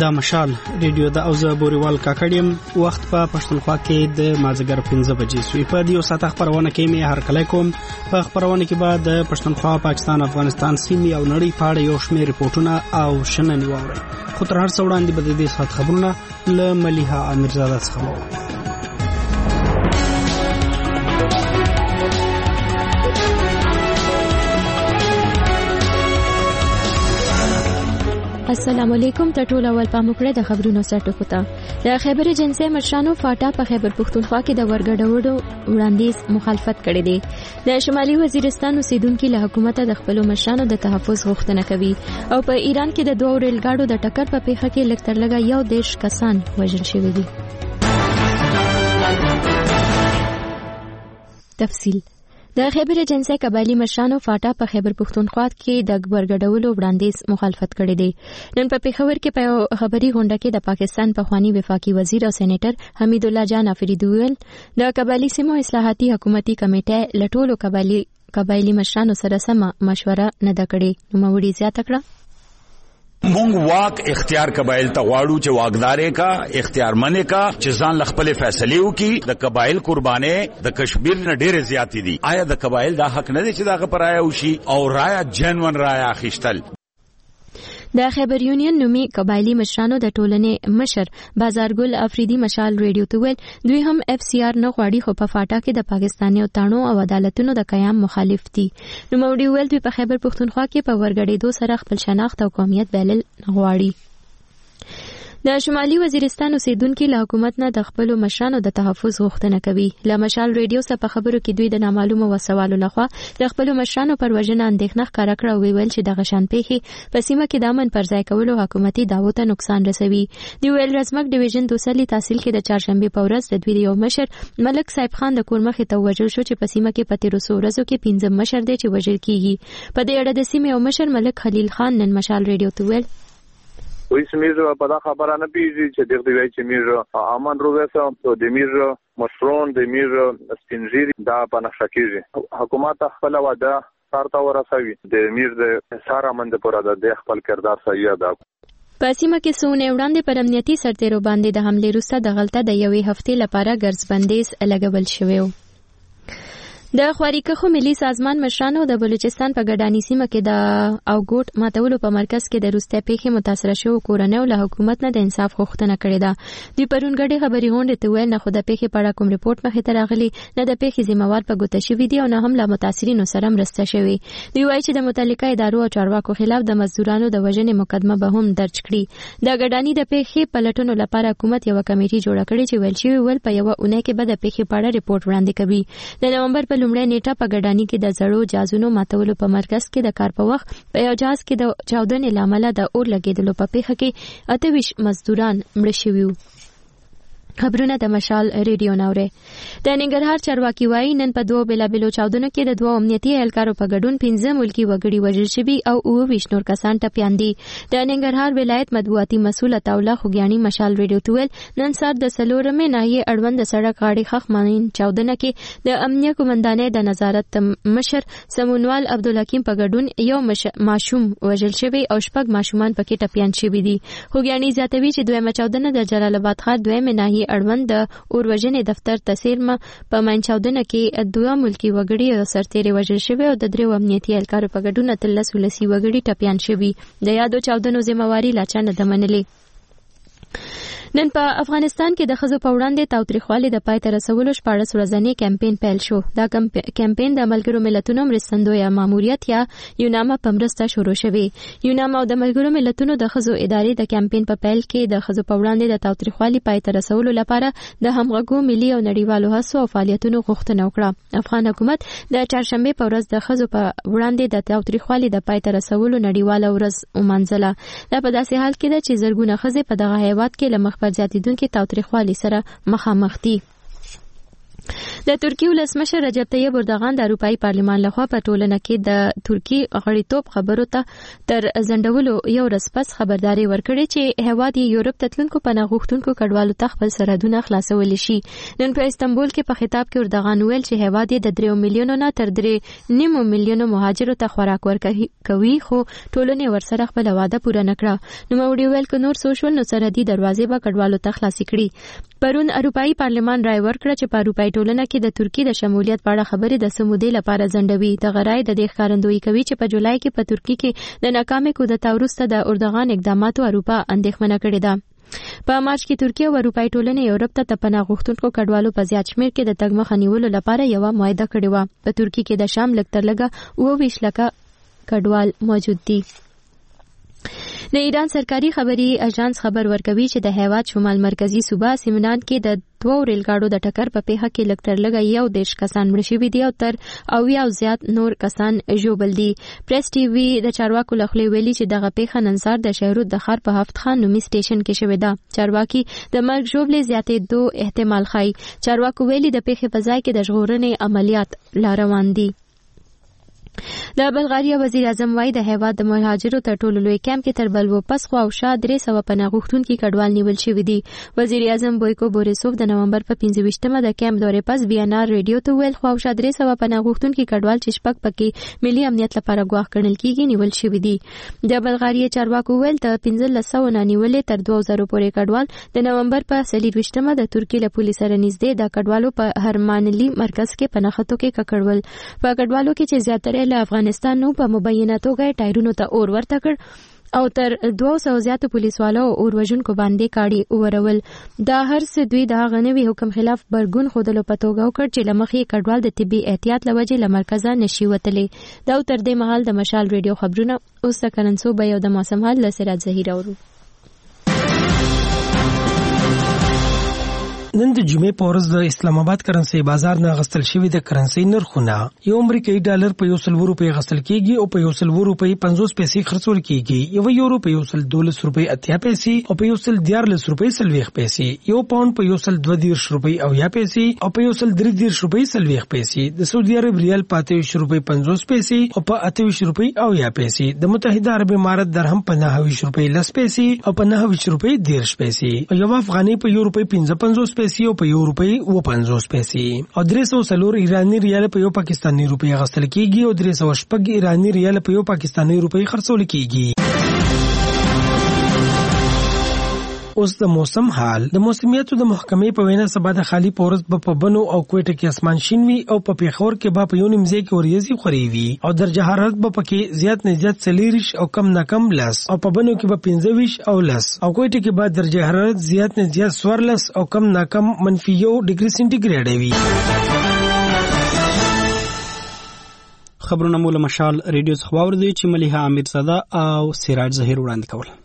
دا مشال ریډیو د اوزه بوريوال کاکړیم وخت په پښتونخوا کې د مازیګر 15 بجې سوی په دیو ساته خبرونه کې می هر کله کوم په خبرونه کې بعد د پښتونخوا پاکستان افغانستان سیمې او نړۍ په اړه یو شمېر ریپورتونه او شننې واوري خو تر هر څه وړاندې به د دې سات خبرونه له مليحه امیرزاده څخه السلام علیکم ټول اول پاموکړه د خبرونو سرټکو ته د خیبر جنسي مشرانو فاټا په خیبر پختونخوا کې د ورګډوډو وړاندیز مخالفت کړی دی د شمالي وزیرستان اوسیدونکو له حکومت د خپل مشرانو د تحفظ غوښتنه کوي او په ایران کې د دوه ریل ګاډو د ټکر په پیښه کې لږ تر لږه 11 کسان وژل شوي دي. تفصیل د خیبر جنسي قبایلی مشرانو فاټا په خیبر پختونخوا کې د ورګډولو وړاندیز مخالفت کړی دی. نن په پیښور کې په خبري غونډه کې د پاکستان پخوانی وفاقي وزیر او سېنیټر حمید الله جان افریدي ویل د قبایلی سیمو اصلاحاتي حکومتي کمیټه لټولو قبایلی مشرانو سره سم مشوره نه ده کړې. نو موري زیاته کړه مونږ واک اختیار قبایل ته غواړو چې واکدارې کا اختیار منې کا چې ځان لخپل فیصله وکي. د قبایل قربانې د کشمیر نه ډېر زیات دي. آیا د قبایل دا حق نه دی چې دا غپرایا وشي او رایا جنون رایا اخیستل؟ د خیبر یونین نومي قبایلی مشرانو د ټولنې مشر بازارګل افریدي مشال ریډیو ته ویل دوی هم اف سی آر نه غواړي خو په فاټا کې د پاکستاني تانو او عدالتونو د قیام مخالف دي. نو موډي ویل دوی په خیبر پختونخوا کې په ورګړېدو سره خپل شناخت او قومیت بلل غواړي. د شمالي وزیرستان اوسیدونکو له حکومت نه د خپل مشرانو د تحفظ غوښتنه کوي. له مشال ریډیو څخه په خبرو کې دوی د نامعلومه وسوالو لخوا د خپل مشرانو پر وژنه اندېښنه ښکاره کړه او ویل چې د غشان پیښې په سیمه کې د امن پر ځای کولو حکومتي دعوو ته نقصان رسوي. دوی ویل رزمک ډیویژن دوسلی تحصیل کې د چهارشنبه په ورځ د دوی یو مشر ملک صاحب خان د کور مخې ته وژل شو چې په سیمه کې په 13 ورځو کې 15 مشر دی چې وژل کیږي. په دې اړه د سیمې یو مشر ملک خلیل خان نن مشال ریډیو ته ویل وایي میر په دا خبره نه پیږي چې دغه وایي چې میر امان روزه او د میر مشرون د میر سپینځيري دا په نقشه کېږي. حکومت خپل وعده سارته ورسوي د میر د سارا مند پر د خپل کردار صحیح ادا. په سیمه کې سونه وړاندې پر امنیتي سرتیرو باندې د حمله وروسته د غلطه د یوې هفتې لپاره ګرځبندیز لګول شوی و. د خواریکخو ملي سازمان مشرانو د بلوچستان په ګډانی سیمه کې د اوګوټ ماتولو په مرکز کې د روسته پیښې متاثر شوو کورنیو له حکومت نه د انصاف غوښتنه کړې ده. دوی پرون غړي خبري غونډه ته ویل نه خو د پیښې په اړه کوم ریپورت مخې ته راغلی نه د پیښې ذمہوار په ګوته شوی دی او نه هم له متاثرینو سره مرسته شوی. دوی وایي چې د متعلقه ادارو او چارواکو خلاف د مزدورانو د وژنې مقدمه به هم درج کړي. د ګډانی د پیښې پلټنو لپاره حکومت یو کمیټه جوړه کړې چې ویل شوی ول په یو اونۍ کې به د پیښې په اړه ریپورت وړاندې کوي. د نومبر په لومړۍ نیټه په ګډانی کې د زړو جازونو ماتولو په مرکز کې د کار په وخت په یو جاز کې د چاودنې لامل د اور لګیدلو په پیښه کې 28 مزدوران مړ شوي وو. خبرونه د مشال ریډیو ناوره. د ننګرهار چارواکي وایي نن په دوه بلابلو چاودنو کې د دوه امنیتي اهلکارو په ګډون 15 ملکی وګړي وژل شوي او 29 نور کسان ټپيان دي. د ننګرهار ولایت مطبوعاتي مسؤل عطاالله خوګیانی مشال ریډیو ته ویل نن سار د سلورمې ناحیه اړوند د سړک غاړې خخ مانین چاودنه کې د امنیه قومندانې د نظارت مشر سمونوال عبدالحکیم په ګډون یو ماشوم وژل شوی او شپږ ماشومان پکې ټپيان شوي دي. خوګیانی زیاتوي چې دویمه چاودنه د جلال آباد ښار دویمه ناحیه اړوند د اوروژنې دفتر تسیرمه په منچاودنه کې دوه ملکی وګړي او سرتیري وژل شوی او د درې امنیتي اهلکارو په ګډون 13 ولسی وګړي ټپيان شوي. د یادو چاودنو ذمہواری لا چا نه ده منلې. نن په افغانستان کې د ښځو په وړاندې تاوتریخوالي د پای ته رسولو 14 ورځنی کمپاین پیل شو. دا کمپاین د ملګرو ملتونو مرستندویه ماموریت یا یوناما په مرسته شروع شوی. یوناما او د ملګرو ملتونو د ښځو ادارې د کمپاین په پیل کې د ښځو په وړاندې د تاوتریخوالي پای ته رسولو لپاره د همغږو ملي او نړیوالو هڅو او فعالیتونو غوښتنه وکړه. افغان حکومت د چهارشنبه په ورځ د ښځو په وړاندې د تاوتریخوالي د پای ته رسولو نړیواله ورځ ومانځله. دا په داسې حال کې ده چې زرګونه ښځې په دغه هیواد کې له مخ پر زیاتیدونکو تاوتریخوالي سره مخامخ دي. د ترکی ولسمشر رجب طیب اردوغان د اروپאי پارلمان لخوا په ټولنه کې د ترکی غړیتوب خبرو ته تر ځنډولو یو ورځ پس خبرداري ورکړې چې هیواد یورپ ته تلونکو پناه غوښتونکو کډوالو ته خپل سرحدونه خلاصول شي. نن په استنبول کې په خطاب کې اردوغان ویل چې هیواد د 3 میلیونو نه تر 3.5 میلیونو مهاجرو ته خوراک ورکوي خو ټولنه ورسره خپل وعده پوره نکړه. نو موږ ویل ک نور سوشل نو سرحدي دروازې به کډوالو ته خلاص کړي. پرون اروپאי پارلمان رائے ورکړه چې په اروپאי ټولنه کې د ترکی د شمولیت په اړه خبرې د سمودې لپاره ځنډوي. د غرای د دې ښکارندویي کوي چې په جولای کې په ترکی کې د ناکامې کودتا وروسته د اردوغان اقداماتو اروپا اندېښمنه کړې ده. په مارچ کې ترکیه او اروپאי ټولنه یورپ ته پناه غوښتونکو کډوالو په زیات شمېر کې د تګ مخه نیولو لپاره یو معاهده کړې و. په ترکی کې د شام لږ تر لږه 22 لکه کډوال موجود دي. د ایران سرکاري خبري اژانس خبر ورکوي چې د هیواد شمال مرکزی صوبه سیمنان کې د 2 ریل ګاډو د ټکر په پیښه کې لږ تر لږه 11 کسان مړ شوي دي او تر 80 زیات نور کسان ژوبل دي. پریس ټي وي د چارواکو لخوا ویلي چې دغه پیښه نن سهار د شهرود د ښار په هفت خان نومي سټیشن کې شوې ده. چارواکي د مرګ ژوبلې زیاتېدو احتمال ښيي. چارواکو ویلي د پیښې په ځای کې د ژغورنې عملیات لا روان دي. د بلغاریا وزیر اعظم وايي د هیواد د مهاجرو تر ټولو لوی کیمپ کې تر بلوو پس خو او شا 300 پناه غوښتونکي کډوال نیول شوي دي. وزیر اعظم بویکو بوریسوف د نومبر په 25مه د کیمپ دورې پس بیانار ریډیو ته ویل خو او شا 300 پناه غوښتونکي کډوال چې شپږ پکې ملي امنیت لپاره ګواښ ګڼل کیږي نیول شوي دي. د بلغاریا چارواکو ویل د 1500 نه نیولې تر 2000 پورې کډوال د نومبر په 23مه د ترکیې له پولیس سره نږدې د کډوالو په هرمانلی مرکز کې پناهخطو کې ککړول. په کډوالو کې چې زیاتره له افغانستان نو په مبینه توګه ټایرونو ته اور ورته کړ او تر 200 زیاتو پولیسوالو اور وژونکو باندې کاړي اورول. دا هر څه دوی د هغه نوي حکم خلاف برګون خودلو په توګه وکړ چې لمخې کډوال د طبي احتیاط لوجې له مرکزه نشي وتلی. دا تر دې مهال د مشال ریډیو خبرونه اوس د کرنسو به یو د موسم حال له سراج زهیر اورو. نن د جمعې په ورځ د اسلام آباد کرنسي بازار نه غستل شوی د کرنسي نرخونه یو امریکایي ډالر په 100 روپۍ غستل کیږي او په 100 روپۍ 50 پیسې خرڅول کیږي. یو یورو په 112 روپۍ 80 پیسې او په 114 روپۍ 40 پیسې. یو پاوند په 122 روپۍ 80 پیسې او په 133 روپۍ 40 پیسې. د سعودي عرب ریال په 28 روپۍ 50 پیسې او په 28 روپۍ 80 پیسې. د متحده عرب امارات درهم په 29 روپۍ 10 پیسې او په 29 روپۍ 10 پیسې. او یو افغاني په 1 روپۍ 55 پیسې او په 1 روپۍ 50 پیسې. او 304 ایرانی ریال په 1 پاکستانی روپۍ غستل کیږي او 306 ایرانی ریال په 1 پاکستانی روپۍ خرڅول کیږي. اوس د موسم حال. د موسمیاتو د محکمې په وینا سبا د خالی پورس په بنو او کوټه کې اسمان شین وي او په پیښور کې به په یو نیمځای کې وریځي خوري وي او درجه حرارت به پکې زیات نه زیات 40 او کم نه کم 10 او په بنو کې به 25 او 10 او کوټه کې به درجه حرارت زیات نه زیات 14 او کم نه کم -1 ډیګري سنټیګریډ وي. خبرونه مول مشال ریډیو څخه واوریدي چې مليحه امیرزاده او سراج زهیر وړاندې کول.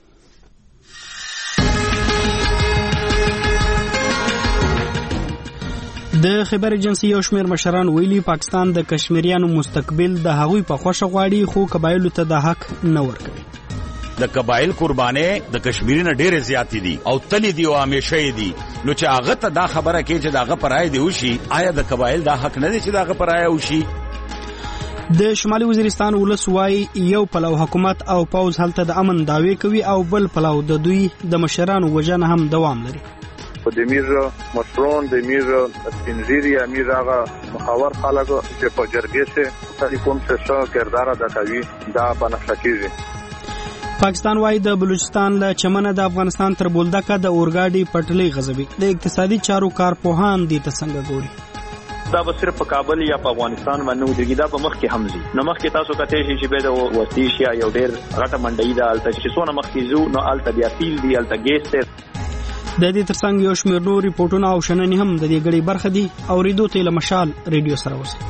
د خبر ایجنسی یو شمېر مشران ویلي پاکستان د کشمیریانو مستقبل د هغوی په خوښه غواړي خو قبایلو ته د حق نه ورکوي. د قبایل قربانې د کشمیری نه ډېرې زیاتې دي او تلې دي او همیشه دي. نو چې هغه ته دا خبره کوي چې دغه پرای دی وشي آیا د قبایل دا حق نه دی چې دغه پرای وشي؟ د شمالي وزیرستان ولس وايي یو پلو حکومت او پوز هلته د امن داوی کوي او بل پلو د دوی د مشرانو وجنه هم دوام لري. د امیر مشرون د امیر سپینځيري امیر هغه مخاور خلک چې په جرګې سره ټلیفون سره کردار ادا کوي دا بنفشه کیږي. پاکستان وايي د بلوچستان له چمنه د افغانستان تر بولدکه د اورګاډي پټلۍ غځوي. د اقتصادي چارو کارپوهان دي ته څنګه ګوري؟ دا به صرف په کابل یا په افغانستان باندې ودرېږي. دا به مخکې هم ځي. نو مخکې تاسو کته شي چې به د وسیش یا یو ډېر غټه منډۍ ده الته چې څونه مخکې ځو نو الته بیا تیل دی الته ګیس دی. د دې ترڅنګ یو شمېر نور ریپورتونه او شننې هم د دې غړي برخه دي. اوریدو ته له مشال ریډیو سره اوسئ.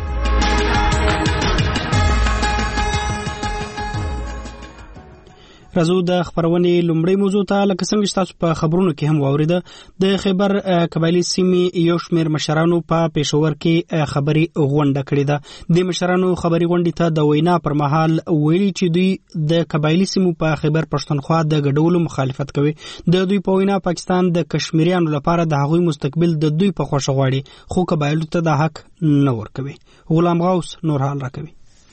راځو د خبرونې لومړی موضوع ته. لکه څنګه چې تاسو په خبرونو کې هم واوریده، د خیبر قبایلی سیمې یو شمېر مشرانو په پېښور کې خبري غونډه کړې ده. د مشرانو خبري غونډې ته د وینا پر مهال ویلي چې دوی د قبایلی سیمو په خیبر پښتونخوا د ګډولو مخالفت کوي. د دوی په وینا پاکستان د کشمیریانو لپاره د هغوی مستقبل د دوی په خوښه غواړي، خو قبایلو ته د حق نه ورکوي. غلام غوث نور حال راکوي.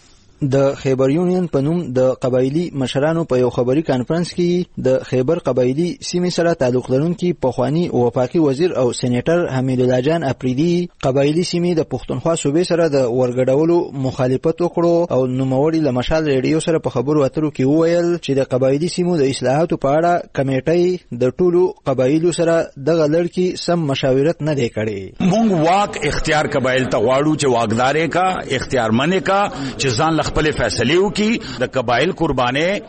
د خیبر یونین په نوم د قبایلی مشرانو په یو خبري کانفرنس کې د خیبر قبایلی سیمې سره تعلق لرونکي پخوانی وفاقي وزیر او سېنیټر حمید الله جان اپریدي قبایلی سیمې د پښتونخوا صوبې سره د ورګډولو مخالفت وکړو او نوموړي له مشال ریډیو سره په خبرو اترو کې وویل چې د قبایلی سیمو د اصلاحاتو په اړه کمیټۍ د ټولو قبایلو سره دغه لړ سم مشاورت نه دی کړی. مونږ واک اختیار قبایل ته غواړو چې واکدارې کا اختیار منې کا چې ځان خپل فیصله وکي. د قبایل قربانې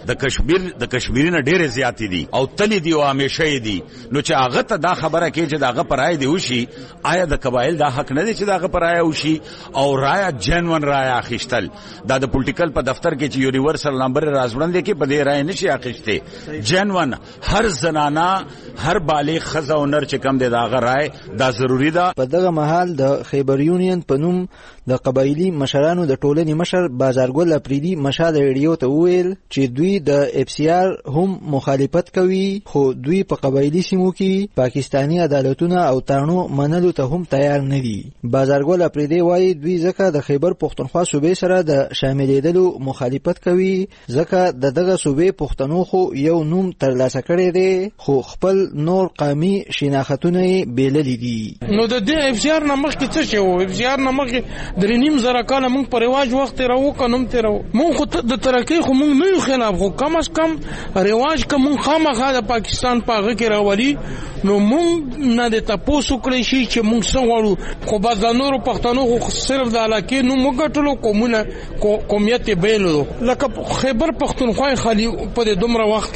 د کشمیر نه ډېر زیاتې دي او تلې دي او همیشه دي. نو چې هغه ته دا خبره کې چې داغه پرای دی وشي، آیا د قبایل دا حق نه دی چې داغه پرای وشي او رایا جنون رایا اخیستل؟ دا د پولیټیکل په دفتر کې چې یونیورسل نمبر راځوړل کې په دې رای نشي اخیسته. جنون هر زنانا هر بالغ خزه او نر چې کم دی داغه رای دا ضروری ده. په دغه مهال د خیبر یونین په نوم د قبایلی مشرانو د ټولنې مشر بازارګل اپریدي مشال ریډیو ته وویل چې دوی د اف سی آر هم مخالفت کوي، خو دوی په قبایلی سیمو کې پاکستانی عدالتونه او تانو منلو ته هم تیار نه دي. بازارګل اپریدي وایي دوی ځکه د خیبر پښتونخوا صوبې سره د شاملېدلو مخالفت کوي ځکه دغه صوبې پښتنو خو یو نوم ترلاسه کړی دی، خو خپل نور قومي شناختونه یې بیللي دي. نو د دې اف سی آر نمخ کې څه شو؟ اف سی آر نمخ درې نیم زره کاله موږ په رواج وخت راو قانون ته راو. موږ خو د ترقی خو موږ نه یو خلاف، خو کم از کم رواج که موږ خامخا د پاکستان په هغه کې راولي نو موږ نه د تاسو کړی شي چې موږ څه غواړو. خو بعض نورو پښتنو خو صرف د علاقې نو موږ ټولو قومونه قومیت بیلو، لکه خیبر پښتونخوا خالي په دومره وخت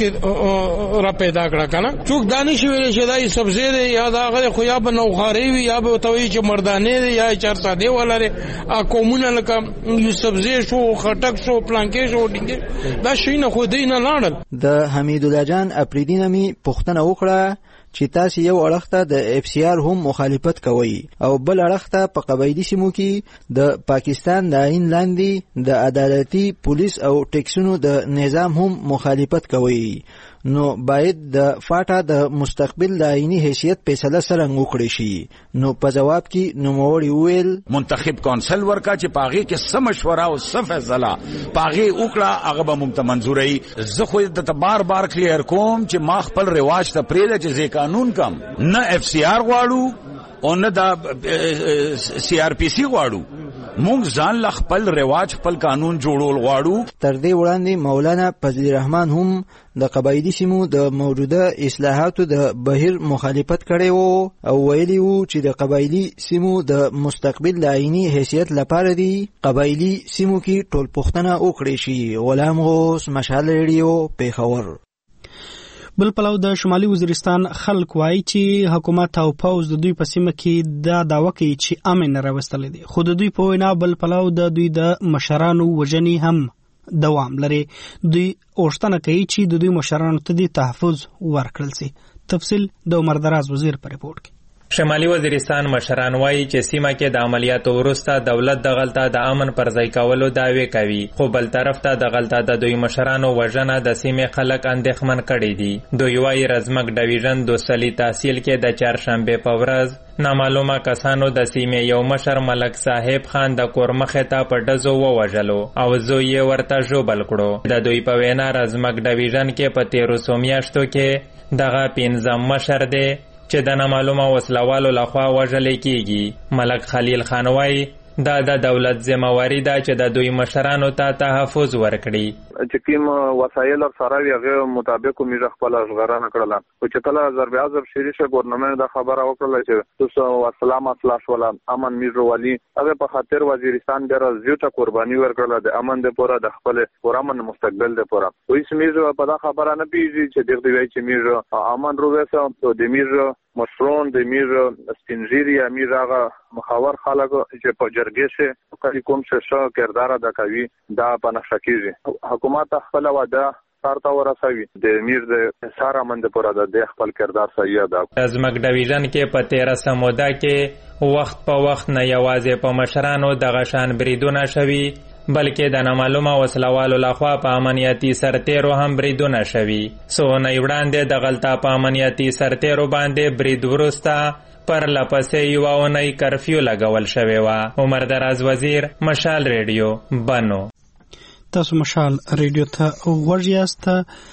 کې را پیدا کړه کنه. څوک دانش ویل چې دای سبزی دی یا دا هغه خو یا به نوخاري وي یا به توي چې مردانه دی یا چار ساده ولاره قومونه لکه یوسفزی شو خټک شو پلانکې شو ډینګ دا شي نه خو دینه لاړل. د حمید الله جان اپریدي نامي پښتنه وکړه چې تاسو یو اړخ ته د اف سی آر هم مخالفت کوي او بل اړخ ته په قبایلی سیمو کې د پاکستان د عین لاندې د عدالتي پولیس او ټیکسونو د نظام هم مخالفت کوي. نو باید د فاټا د مستقبل د عیني حیثیت فیصله څنګه وکړي شي؟ نو په جواب کې نوموړي وویل منتخب کونسل ورکا چې پاغي کې سم مشوره او سم فیصله پاغي وکړه هغه به ممت منزوري. زه خو د بار کلیر کوم چې ما خپل رواج ته پرېږده چې ځکه قانون کم نه اف سی آر غواړو او نه د سی آر پی سی غواړو. مونږ ځان ل خپل رواج خپل قانون جوړول غواړو. تر دې وړاندې مولانا فضل الرحمن هم د قبایلی سیمو د موجوده اصلاحاتو د بهیر مخالفت کړی وو او ویلي وو چې د قبایلی سیمو د مستقبل د عیني حیثیت لپاره دی قبایلی سیمو کې ټول پښتنه وکړي شي. غلام غوث مشال ریډیو پیښور. بل پلو د شمالي وزیرستان خلک وایي چې حکومت او پوز د دوی په سیمه کې دا دعوه کوي چې امن راوستل دي، خو د دوی په وینا بل پلو د دوی د مشرانو وژنې هم دوام لري. دوی اوښتنه کوي چې د دوی مشرانو ته د تحفظ ورکړل شي. تفصیل د عمر دراز وزیر په ریپورت کې. شمالي وزیرستان مشران وایي چې سیمه کې د عملیاتو وروسته دولت دغلطه د امن پر ځای کولو دعوی کوي، خو بل طرف ته دغلطه د دوی مشرانو وژنه د سیمې خلک اندېښمن کړي دي. دوی وایي رزمک ډویژن دوسلی تحصیل کې د چهارشنبې په ورځ نامعلومه کسانو د سیمې یو مشر ملک صاحب خان د کور مخې ته په ډزو ووژلو او زوی یې ورته ژوبل کړو. د دوی په وینا رزمک ډویژن کې په 1300 میاشتو کې دغه 15 مشر دی چې د نامعلومه وسلوالو لخوا وژل کیږي. ملک خلیل خان وایي دا د دولت ذمہواری ده چې د دوی مشرانو ته تحفظ ورکړي. چې کوم وسایل سره هغه مطابق میږه خپل اشغارانه کړل. او چې کله ضرب اعظم شریشه ګورنمنت دا خبره وکړه چې تاسو اسلام اصلاح ولا امن میږه والی هغه په خاطر وزیرستان ډیر زیاته قرباني ورکړه د امن د پوره د خپل پرامن مستقبل د پوره. وایي میږه په دا خبره نه پیږي چې دغه دی چې میږه امن روزه او د میږه مشرون د میږه سپینځيري امیر هغه مخاور خلک چې په جرګې شه کوم څه کردار ادا کوي دا په نقشه کېږي. حکومت خپل وعده سارتا ورسوي د میر د سارا مند پر د خپل کردار صحیح ادا ازمک ډیویژن کې په 13 موده کې وخت په وخت نه یوازې په مشرانو د غشان بریدونه شوي بلکې د نامعلومه وسلوالو لخوا په امنیتي سرتیرو هم بریدونه شوي څو نه وړاندې د غلطه په امنیتي سرتیرو باندې برید وروسته پر لپسې یوه اونۍ کرفیو لګول شوې وه. عمر دراز وزیر، مشال ریډیو، بنو. تاسو مشال ریډیو ته غوږ یاست.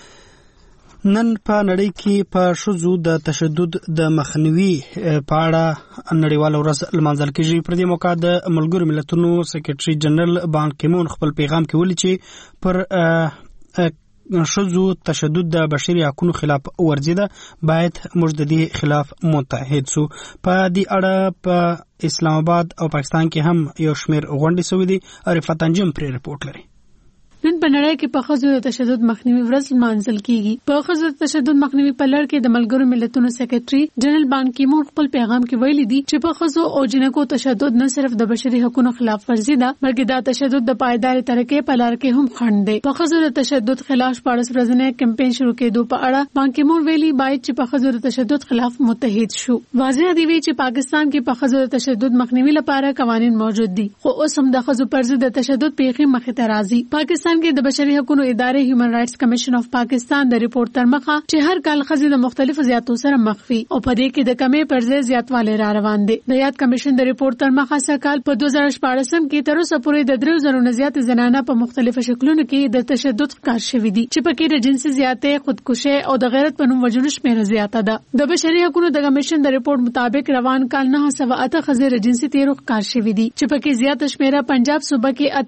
نن په نړۍ کې په ښځو د تشدد د مخنیوي په اړه نړیواله ورځ لمانځل کېږي. پر دې موقع د ملګرو ملتونو سکرټري جنرال بان کیمون خپل پیغام کې ویلي چې پر ښځو تشدد د بشري حقوقو خلاف ورزي ده، باید موږ د دې خلاف متحد سو. په دې اړه په اسلام آباد او پاکستان کې هم یو شمېر غونډې شوې دي. عرفت انجم پرې رپورټ لري. نن په نړۍ کې په ښځو د تشدد مخنیوي ورځ لمانځل کیږي. په ښځو د تشدد مخنیوي په لړ کې د ملګرو ملتونو سکرټري جنرال بان کیمون خپل پیغام کې ویلي دي چې په ښځو او جنکو تشدد نه صرف د بشري حقوقو خلاف ورزي ده بلکې دا تشدد د پایدار ترقۍ په لار کې هم خنډ دی. په ښځو د تشدد خلاف 14 ورځنی کمپاین شروع کېدو په اړه بان کیمون ویلي باید چې په ښځو د تشدد خلاف متحد شو. واضح دی چې پاکستان کې په ښځو د تشدد مخنیوي لپاره قوانين موجود دي خو اوس هم د ښځو پر ضد د تشدد پیښې مخې ته راځي. پاکستان کې د بشري حقوقو ادارې هیومن رائټس کمیشن اف پاکستان د ریپورت تر مخه چې هر کال ښځې د مختلفو زیاتو سره مخ وي او په دې کې د کمې پر ځای زیاتوالی را روان دي. د یاد کمیشن د ریپورت تر مخه سکهال په 2014 کې تر اوسه پورې د 3000 نه زیات زنانه په مختلفو شکلونو کې د تشدد ښکار شوي دي چې پکې د جنسي زیاتې، خودکشي او د غیرت په نوم وژنو شمیره زیاته ده. د بشري حقوقو د کمیشن د ریپورت مطابق روان کال 908 ښځې د جنسي تیرو ښکار شوي دي چې پکې زیاته شمیره پنجاب صوبه کې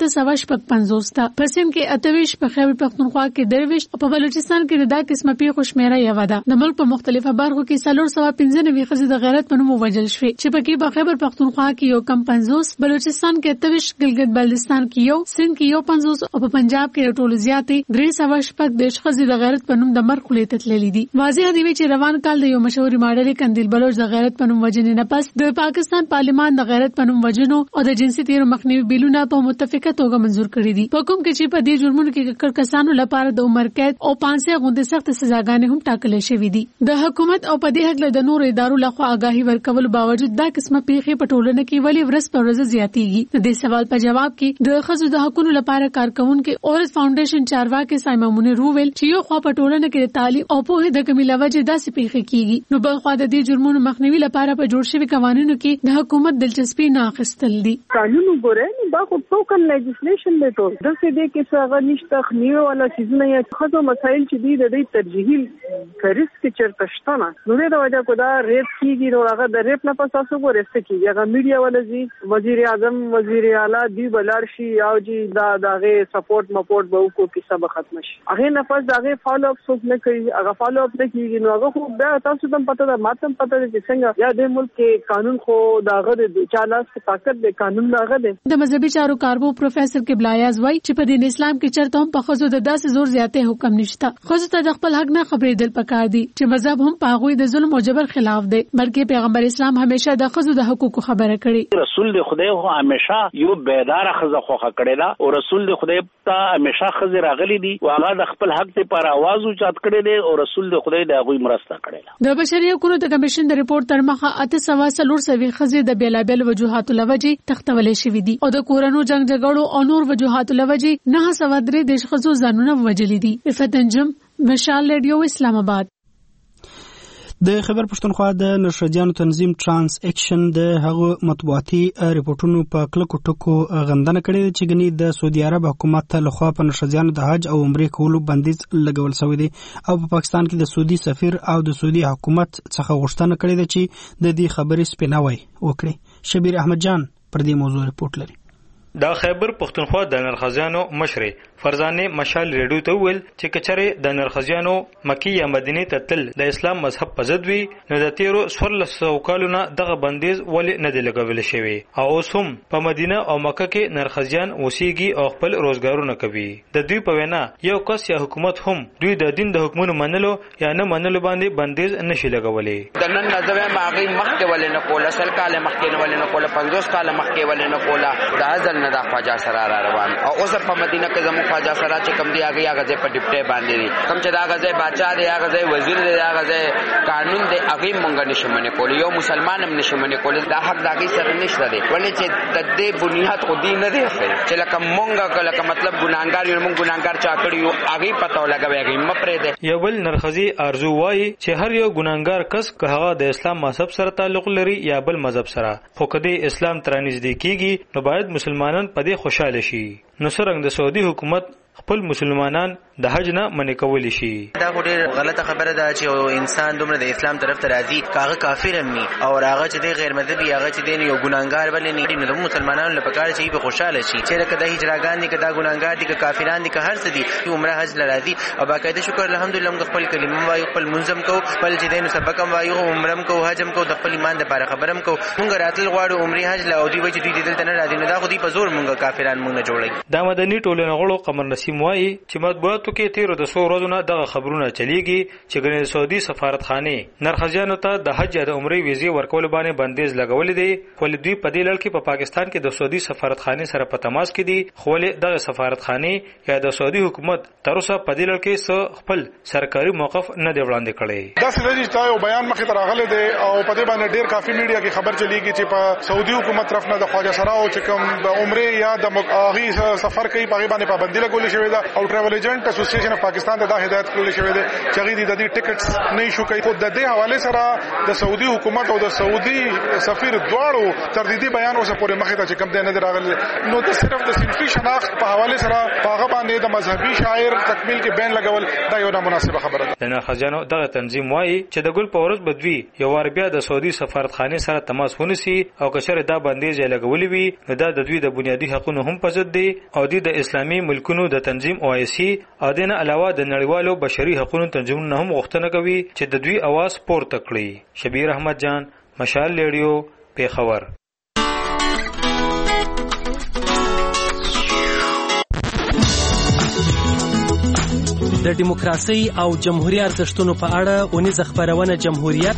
855 ده، په سند کې 28، په خیبر پختونخوا کې 23 او په بلوچستان کې دا قسمه پیښو شمیره یو ده. د ملک په مختلفو برخو کې 495 ښځې د غیرت په نوم وژل شوې چې پکې په خیبر پختونخوا کې یو کم 50، بلوچستان کې 28، ګلګت بلتستان کې یو، سند کې یو 50 او په پنجاب کې ټول زیاتې 315 ښځې د غیرت په نوم د مرګ خولې ته تللې دي. واضح دی چې روان کال د یو مشهور ماډل قندیل بلوچ د غیرت په نوم وژنې نه پس د پاکستان پارلیمان د غیرت په نوم وژنو او د جنسي تیرو مخنیوي بیلونه په متفقه توګه منزور کړی دي. په کوم کې چې په دې جرمونو کې ککړ کسانو لپاره د عمر قید او 500 غونډې سخت سزاګانې هم ټاکل شوې دي. د حکومت او په دې حق له نورو ادارو لخوا آگاهي ورکول باوجود دا قسمه پیښې په ټولنه کې ولې ورځ په ورځ زیاتېږي. د دې سوال په جواب کې د ښځو د حقوقو لپاره کارکونکو اورث فاونډیشن چارواکي سایمه مونیر روویل چې یو خوا په ټولنه کې د تعلیم او پوهې د کمی لوجې داسې پیښې کیږي نو بل خوا د دې جرمونو مخنیوي لپاره په جوړ شوي قوانینو کې د حکومت دلچسپي نه اخیستل دي. قانون وګورئ دا خو ټوکن لیجسلیشن دی ټول دغه دې کې څه هغه نشته خنیو ولا چیزونه یا خزو مسائل چې دي د دې ترجیحي کریس کې چرته شته نه نو د وجه کو دا ریپ کیږي نو هغه د ریپ نه پس تاسو کو ریسټ کیږي هغه میډیا ولزي وزیر اعظم وزیر اعلی دی بلار شي او جی دا دغه سپورټ مپورټ به کو کې سبا ختم شي هغه نه پس دغه فالو اپ څوک نه کوي هغه فالو اپ نه کیږي نو هغه خو دا تاسو ته پته ده ماته پته ده چې څنګه یا د ملک کې قانون خو دغه د چالاس طاقت د قانون دغه ده. د مذهبي چارو کاربو پروفیسور قبلایاز وای چې په دین اسلام کې چرته هم په خزو د داسې زور زیاتې حکم نشته. خزو ته د خپل حق نه خبرېدل پکار دي چې مذهب هم په هغوی د ظلم او جبر خلاف دی بلکې پیغمبر اسلام همیشه د خزو د حقوقو خبره کړي. رسول د خدای خو همیشه یو بیدار خزه خوخه کړي دا او رسول د خدای ته همیشه خزه راغلي دي او هغه د خپل حق لپاره आवाज اوچت کړي دي او رسول د خدای د هغوی مرسته کړي. د بشري حقوقو د کمیشن د ریپورت تر مخه 840 خزه د بیلابل وجوهاتو لوجې تختولې شوې دي او د کورونو جنگ جګړو او نور وجوهاتو لوجې 903 د خزو ځانونه وجلې دي. فتنجم مشال ریډیو اسلام آباد. د خیبر پښتونخوا د نرښځیانو تنظیم ترانس اکشن د هغو مطبوعاتي ریپورتونو په کلکو ټکو غندنه کړې چې ګنې د سعودي عرب حکومت لخوا په نرښځیانو د حج او عمرې کولو بندیز لګول شوی دی او په پاکستان کې د سعودي سفیر او د سعودي حکومت څخه غوښتنه کړې ده چې د دې خبرې سپیناوی وکړي. شبیر احمد جان پر دې موضوع ریپورت لري. د خیبر پښتونخوا د نرښځیانو مشرې فرزانه مشال ریډیو ته ویل چې کچره د نرښځیانو مکی یا مدینه ته تل د اسلام مذهب په ضد وي نو د تیرو 1400 کالونو دغه بندیز ولې نه دی لګول شوی او اوس هم په مدینه او مکه کې نرښځیان اوسېږي او خپل روزګارونه کوي. د دوی په وینا یو کس یا حکومت هم دوی د دین د حکمونو منلو یا نه منلو باندې بندیز نشي لګولې. د نن نظر ماغي مخکې ولې نه کوله سل کال مخکې ولې نه کوله 50 کال مخکې ولې نه کوله د ازل نه د خواجه سره را روان او اوس په مدینه کې زموږ خواجه سره چې کوم دی هغه ځای په ډیپټي باندې دي کوم چې دا غځای بادشاہ دی هغه ځای وزیر دی هغه ځای قانون دی هغه مونږ نشمنه کول یو مسلمان هم نشمنه کول دا حق داګي سره نشته دی ولې چې د دې بنیاد خو دین نه دی چې لکه مونږ کله مطلب ګناګار یو مونږ ګناګار چا کړیو هغه پتو لګوي هغه مپرې دی یو بل نرخزی ارزو وایي چې هر یو ګناګار کس که هغه د اسلام مذهب سره تعلق لري یا بل مذهب سره خو کدی اسلام ترانځ کیږي نو باید مسلمانان په دې خوشاله شي نو څنګه د سعودي حکومت خپل مسلمانان د حج نه منې کولی شي دا ډېر غلطه خبره ده چې انسان دومره د اسلام طرف ته راځي کاغه کافر هم ني او هغه چې د غیر مذهبي هغه چې د یو ګناګار بلې نه نو مسلمانانو لپاره کار شي په خوشاله شي چې کله د هجراګان دي کدا ګناګار دي کافران دي که هر څه دي عمره حج لراځي او باقاعده شکر الحمدلله موږ خپل کلمه وایو خپل منظم کو خپل چې دین سبق هم وایو عمرم کو حجم کو د خپل ایمان لپاره خبرم کو موږ راتل غواړو عمره حج لا او دی وجه دوی دلته نه راځي نو دا خو دی په زور موږ کافران موږ نه جوړي دا مدني ټولنه غړو قمر نسیم وایي چې مطبوعاتو کې تیر د 100 ورځې دغه خبرونه چلیږي چې ګنې سعودي سفارتخانه نرخزیانو ته د حج یا د عمرې ویزې ورکول باندې بندیز لګولې دي خو دوی په دې لړ کې په پاکستان کې د سعودي سفارتخانه سره په تماس کې دي خو دغه سفارتخانه یا د سعودي حکومت تر اوسه په دې لړ کې خپل سرکاري موقف نه دی وړاندې کړی دا څه چې تاسو بیان مخې ته راغلی دی او په دې باندې ډېر کافي میډیا کې خبر چلیږي چې په سعودي حکومت طرف نه د خواجه سره او چې کوم د عمرې یا د اغي سفر کوي په باندې پابندي لګولې شوې ده او ټریول ایجنټ اسوسییشن اف پاکستان د هدایت کړل شوې ده چې غوړي د دې ټیکټس نه شو کوي خو د دې حواله سره د سعودي حکومت او د سعودي سفیر دواړو تردیدي بیان اوسه پورې مخې ته چې کوم دی نه راغلی نو د صرف د صنفي شناخت په حواله سره هغه باندې د مذهبي شاعر تکمیل کې بین لګول دا یو نامناسبه خبره ده نه خزانو دغه تنظیم وایي چې د ګل په ورځ بدوي یو ور بیا د سعودي سفارتخانه سره تماس ونیسي او کشر دا بندیز لګولې وي دا د دوی د بنیادی حقوقو هم په ضد دي او د اسلامي ملکونو د تنظیم OIC او دنه علاوه د نړیوالو بشري حقوقو تنظیمونو هم غوښتنه کوي چې د دوی आवाज پورته کړي شبیر احمد جان مشال ریډیو پیښور د دیموکراسي او جمهوریت ارزښتونو په اړه اونیزه خبرونه جمهوریت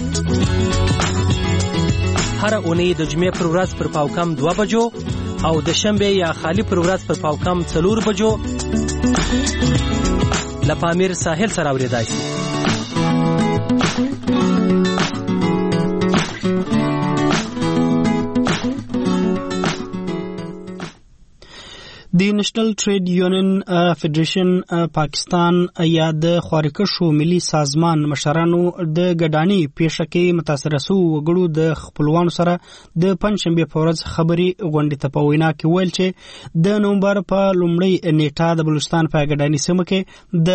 هر اونۍ د جمعې پر ورځ پر پاوکم 2 بجو او د شنبه یا خالی پر ورځ پر پاوکم 4 بجو لپامیر ساحل سره اوریدای شي د نېشنل ټریډ یونین فدریشن پاکستان یا د خوارکشو ملي سازمان مشرانو د ګډانی پیښه کې متاثر شو وګړو د خپلوانو سره د پنځشنبه په ورځ خبري غونډه ته په وینا کې ویل چې د نومبر په لومړۍ نیټه د بلوچستان په ګډانی سیمه کې د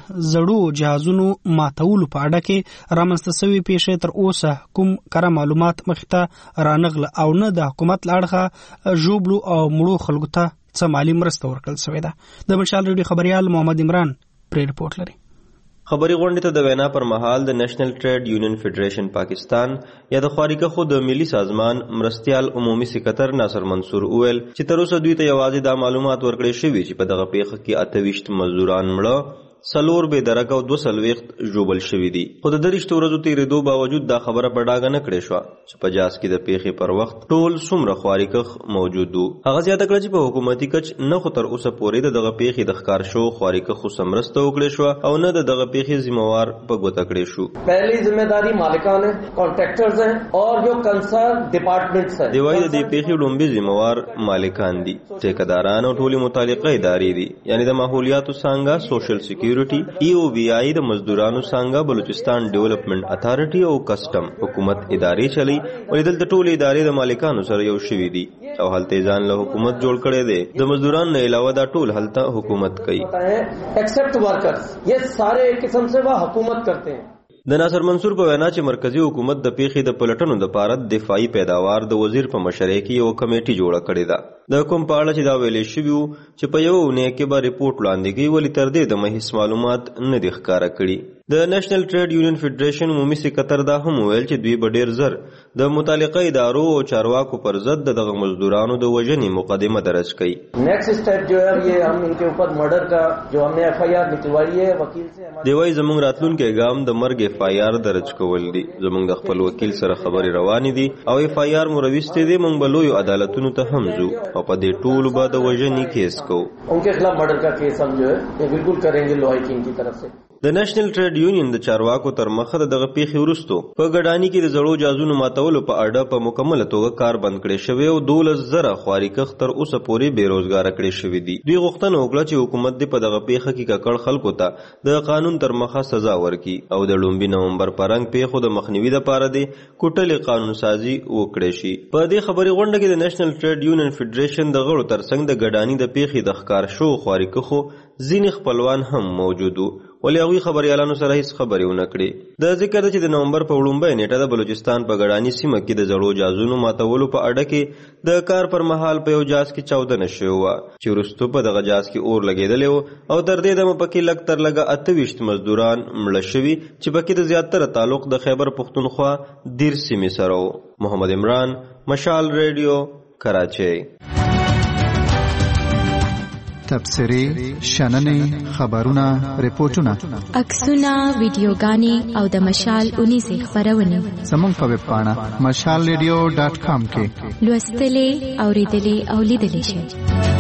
زړو جهازونو ماتولو په اړه کې رامنځته شوی پیښه تر اوسه کوم کره معلومات مخته رانغله او نه د حکومت لړغه جوړو او مړو خلکو ته څه مالی مرسته ورکړل شوې ده د مشال ریډیو خبريال محمد عمران پری رپورټ لري خبري غونډه ته د وینا پر مهال د نېشنل ټریډ یونین فدریشن پاکستان یا د خوارکخو د ملي سازمان مرستيال عمومي سکرټر ناصر منصور اویل چې تر اوسه دوی ته یوازې دا معلومات ورکړل شوی چې په دغه پیښه کې 28 مزدوران مړه سلور به درک او 200 جوبل شوی دي خو د درشت ورځو تیرېدو باوجود دا خبره په ډاګه نه کړې شو چې په جاس کې د پیښې پر وخت ټول څومره خوارکخ موجود وو هغه زیاته کړه چې په حکومتي کچ نه خو تر اوسه پورې دغه پیښې د ښکار شو خوارکخ سمرسته وکړې شو او نه دغه پیښې ذمہوار په ګوته کړې شو پہلی ذمہ داری مالکان ہیں کانٹریکٹرز ہیں اور جو کنسرن ڈپارٹمنٹس ہیں دی وایي د پیښې لومبي ذمہوار مالکان دي ټیکداران او ټولي متعلقه ادارې دي یعنی د ماحولیاتو څنګه سوشل سکیورټي EOBI د مزدورانو څنګه بلوچستان ډیولپمنٹ اتھارټي او کسٹم حکومت ادارې چلی ولې دلته ټول ادارې د مالکانو سره یو شوي دي او هلته ځان له حکومت جوړ کړي دي د مزدورانو نه علاوه دا ټول هلته حکومت کوي ایکسپٹ ورکرز یہ سارے ایک قسم سے وہ حکومت کرتے ہیں د ناصر منصور په وینا چې مرکزی حکومت د پیښې د پلټنو د پاره دفاعي پیداوار د وزیر په مشرۍ کې یو کمیټي جوړه کړې ده د کوم پاړه چې دا ویلې شوی چې په یو نه کې به ریپورت وړاندې کوي ولې تر دې د مهیس معلومات نه د ښکارا کړي د نېشنل ټریډ یونین فدریشن عمومي سکرټر دا هم ویل چې دوی به ډیر زر د متعلقه ادارو او چارواکو پر ضد دغه مزدورانو د وژنې مقدمه درج کړي نیکسٹ سټیپ جو ہے یہ ہم ان کے اوپر مرڈر کا جو ہم نے FIR نکلوائی ہے وکیل سے دی وای زموږ راتلونکو ګام د مرګ FIR درج کول دي زموږ د خپل وکیل سره خبري روانې دي او FIR مو رويسته دي موږ به لوی عدالتونو ته هم ځو او او په دې ټولو به د وژنې کیس کو. उनके खिलाफ मर्डर का केस हम जो है ये बिल्कुल करेंगे लो हाई किंग की तरफ से. د نېشنل ټریډ یونین د چارواکو تر مخه دغه پیښې وروسته په ګډانی کې د زړو جازونو ماتولو په اړه په مکمله توګه کار بند کړی شوی او 12,000 خواري کښ تر اوسه پورې بیروزګار کړی شوی دي. دوی غوښتنه وکړه چې حکومت دې په دغه پیښه کې ککړ خلکو ته د قانون تر مخه سزا ورکړي او د لومبي نومبر پرنګ پیښو د مخنیوي لپاره دې کوټلې قانون سازي وکړي شي. په دې خبري غونډه کې د نېشنل ټریډ یونین فدریشن د غړو ترڅنګ د ګډانی د پیښې د ښکار شو خواري کښو ځینې خپلوان هم موجود وو ولې هغوی خبریالانو سره هیڅ خبرې ونه کړې. د ذکر ده چې د نومبر په وړومبۍ نیټه د بلوچستان په ګډانی سیمه کې د زړو جازونو ماتولو په اړه کې د کار پر مهال په یو جاز کې چاودنه شوې وه چې وروستو په دغه جاز کې اور لګېدلی و او تر دې دمه پکې لږ تر لږه 28 مزدوران مړه شوي چې پکې د زیاتره تعلق د خیبر پښتونخوا دیر سیمې سره و. محمد عمران، مشال ریډیو، کراچۍ. تبصرې، شننې، خبرونه، ریپورتونه، عکسونه، ویډیوګانې او د مشال 19 خبرونه زموږ په ویب پاڼه mashalradio.com کې لوستلې، اوریدلې او لیدلې شئ.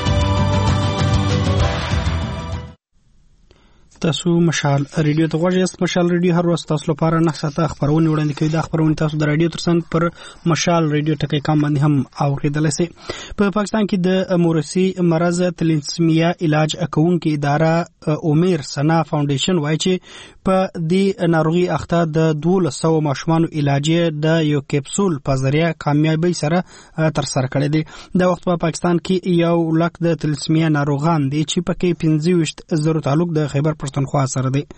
تاسو مشال ریډیو ته غواړئ. مشال ریډیو هر ورځ تاسو لپاره 9 ساعته خبرونه وړاندې کوي. دا خبرونه تاسو د رادیو ترڅنګ پر مشال ریډیو ټکی کام باندې هم اوریدلای شئ. په پاکستان کې د مورثي مرض تلسیمیا علاج کوونکې اداره عمر سنا فاونډیشن وایي چې په دې ناروغي اخته د 1200 ماشومان علاج د یو کپسول په ذریعہ کامیابی سره تر سره کړی دی. د وخت په پاکستان کې یو لک د تلسیمیا ناروغان دي چې پکې 25,000 تعلق د خیبر پښتونخوا سره دی.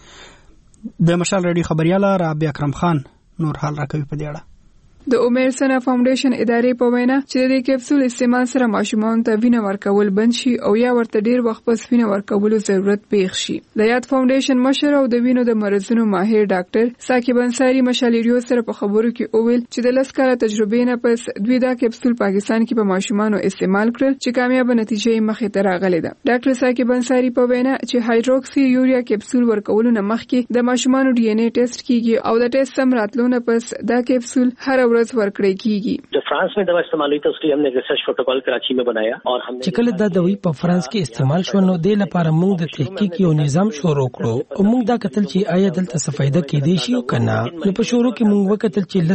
د مشال ریډیو خبرياله رابعه اکرم خان نور حال راکوي په دې اړه. د عمر سنا فاونډیشن ادارې په وینا چې د کپسول استعمال سره ماشومان ته وینه ورکول بند شي او یا ورته ډیر وخت پس وینه ورکولو ضرورت پیښ شي. د یاد فاونډیشن مشر او د وینو د مرزونو ماهر ډاکټر ساکب انصاری مشال ریډیو سره په خبرو کې اوویل چې د لسکاله تجربې نه پس دوی دا کپسول پاکستان کې په ماشومانو استعمال کړل چې کامیاب نتیجې مخې ته راغلي ده. ډاکټر ساکب انصاری په وینا چې هایدروکسی یوریا کپسول ورکولو نه مخکې د ماشومانو ډي ان اے ټیسټ کیږي او د ټیسټ سم راتلو نه پس دا کپسول هر ورځ ورکړی کیږي. जो फ्रांस में दवा इस्तेमाल हुई तो उसके लिए हमने रिसर्च प्रोटोकॉल कराची में बनाया और हमने چې کله دا دوی په فرانس کې استعمال شو نو د لپاره موږ د تحقیق یو نظام شروع کړو او موږ دا کتل چې آیا دلته څه فائدہ کېدی شي او کنه. نو په شروع کې موږ وکتل چې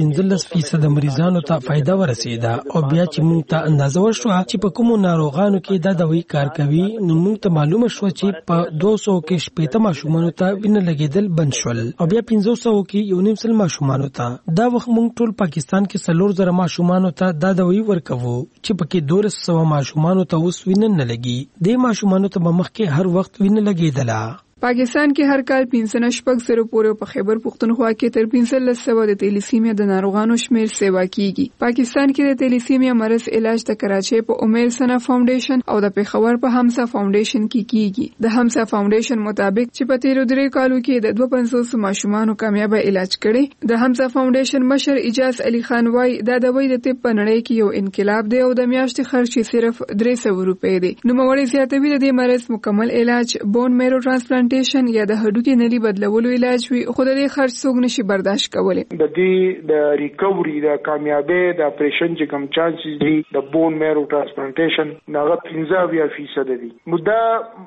15% مریضانو ته فائدہ ورسېده او بیا چې موږ ته اندازه وشو چې په کومو ناروغانو کې دا دوی کار کوي نو موږ ته معلومه شو چې په 200 کې شپږ ماشومان ته وینه لګیدل بند شول او بیا 500 کې یو نیم سل ماشومان ته. دا وخت موږ ټول پاکستان کې 4,000 ماشومان ته دا دوی ورکوو چې پکې 200 ماشومان ته اوس وینه نه لګي. د ماشومان ته مخ کې هر وخت وینه لګیدله. پاکستان کې هر کال 15.0 پورې په خیبر پښتونخوا کې تر 1500 د تیلیسیمیا د ناروغانو شمیر سیوا کیږي. پاکستان کې د تیلیسیمیا مرض علاج د کراچۍ په عمر سنا فاونډیشن او د پیښور په همسا فاونډیشن کې کیږي. د همسا فاونډیشن مطابق چې په تیرو 3 کالو کې د 250 ماشومانو کامیاب علاج کړي. د همسا فاونډیشن مشر اجاز علي خان وايي دا د وای د طب په نړۍ کې یو انقلاب دی او د میاشتې خرچ صرف 300 روپۍ دی. نو موري زیاتوي د مرض مکمل علاج بون میرو ترانسپلانټیشن یا د هډوکي نلي بدلولو علاج وي خو د دې خرچ څوک نشي برداشت کولی. د دې د ریکوري د کامیابی د اپریشن چې کوم چانسز دي د بون میرو ترانسپلانټیشن هغه 15% دي. نو دا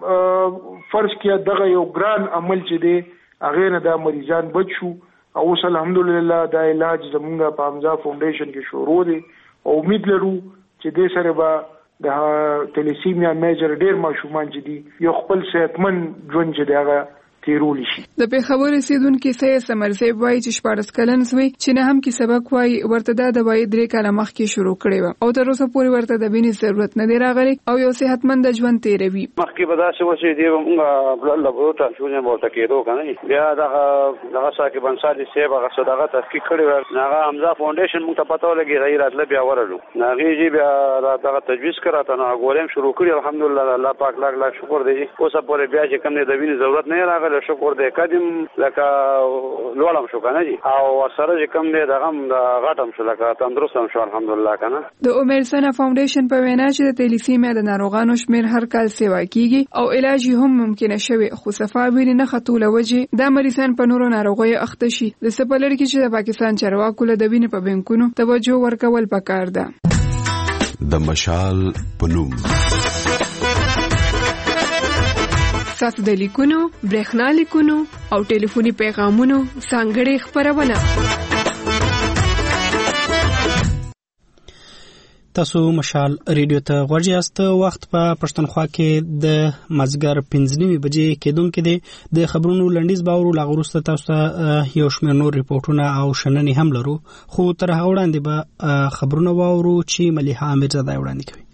فرض کې دغه یو ګران عمل چې دی هغه نه د مریضان بچو او الحمدلله دا علاج زمونږ په حمزه فاونډیشن کې شروع دی او امید لرو چې دې سره به د تلیسیمیا میجر ډیر ماشومان چې دي یو خپل صحتمن ژوند چې دغه تیرول شي. د پیښور رسیدونکو سید سمرزی وایي چې 14 کلن زوی چې نه هم کې سبق وایي ورته دا د وایي 3 کاله مخکې شروع کړی و او تر اوسه پورې ورته د وینې ضرورت نه دی راغلی او یو صحتمند ژوند تیروي. مخکې به داسې وشي دی موږ بلل لابوراتور شونه ورته کېدو کنه بیا دغه ساکي بنسادي سیب هغه صدقه تحقیق کړی و هغه حمزه فاونډیشن موږ ته پته ولګي غیر راتله بیا ورلو هغه جی بیا دغه تجویز کړه ته غوړم شروع کړی الحمدلله الله پاک لاک شکر دی اوسه پورې بیا چې کم نه د وینې ضرورت نه راغلی شکر دې قدم لکه لوړم شو کنه جی او سره چې کم دې دغه غټم شو لکه تندرستم شو الحمدلله کنه. د عمر سنا فاونډیشن په وینا چې د تلیسیمیا د ناروغانو شمیر هر کال سیوا کیږي او علاج هم ممکن شوی خو صفابین نه خطوله وجه د مریضان په نورو ناروغیو اخته شي. د سپلر کې چې د پاکستان چارواکو له د وینې په بانکونو توجه ورکول پکار ده. د مشال پنوم. ساتو د لیکونو، برېښنا لیکونو او ټلیفوني پیغامونو ځانګړې خپرونه. تاسو مشال ریډیو ته غوږ یاست. وخت په پښتونخوا کې د مازګر 5:30 بجې کېدونکې دی. د خبرونو لنډیز باور لاغورسته تاسو ته یو شمېر نور ریپورتونه او شننې هم لرو، خو تر هغه وړاندې به خبرونه واورو چې ملیحه امیرزاده وړاندې کوي.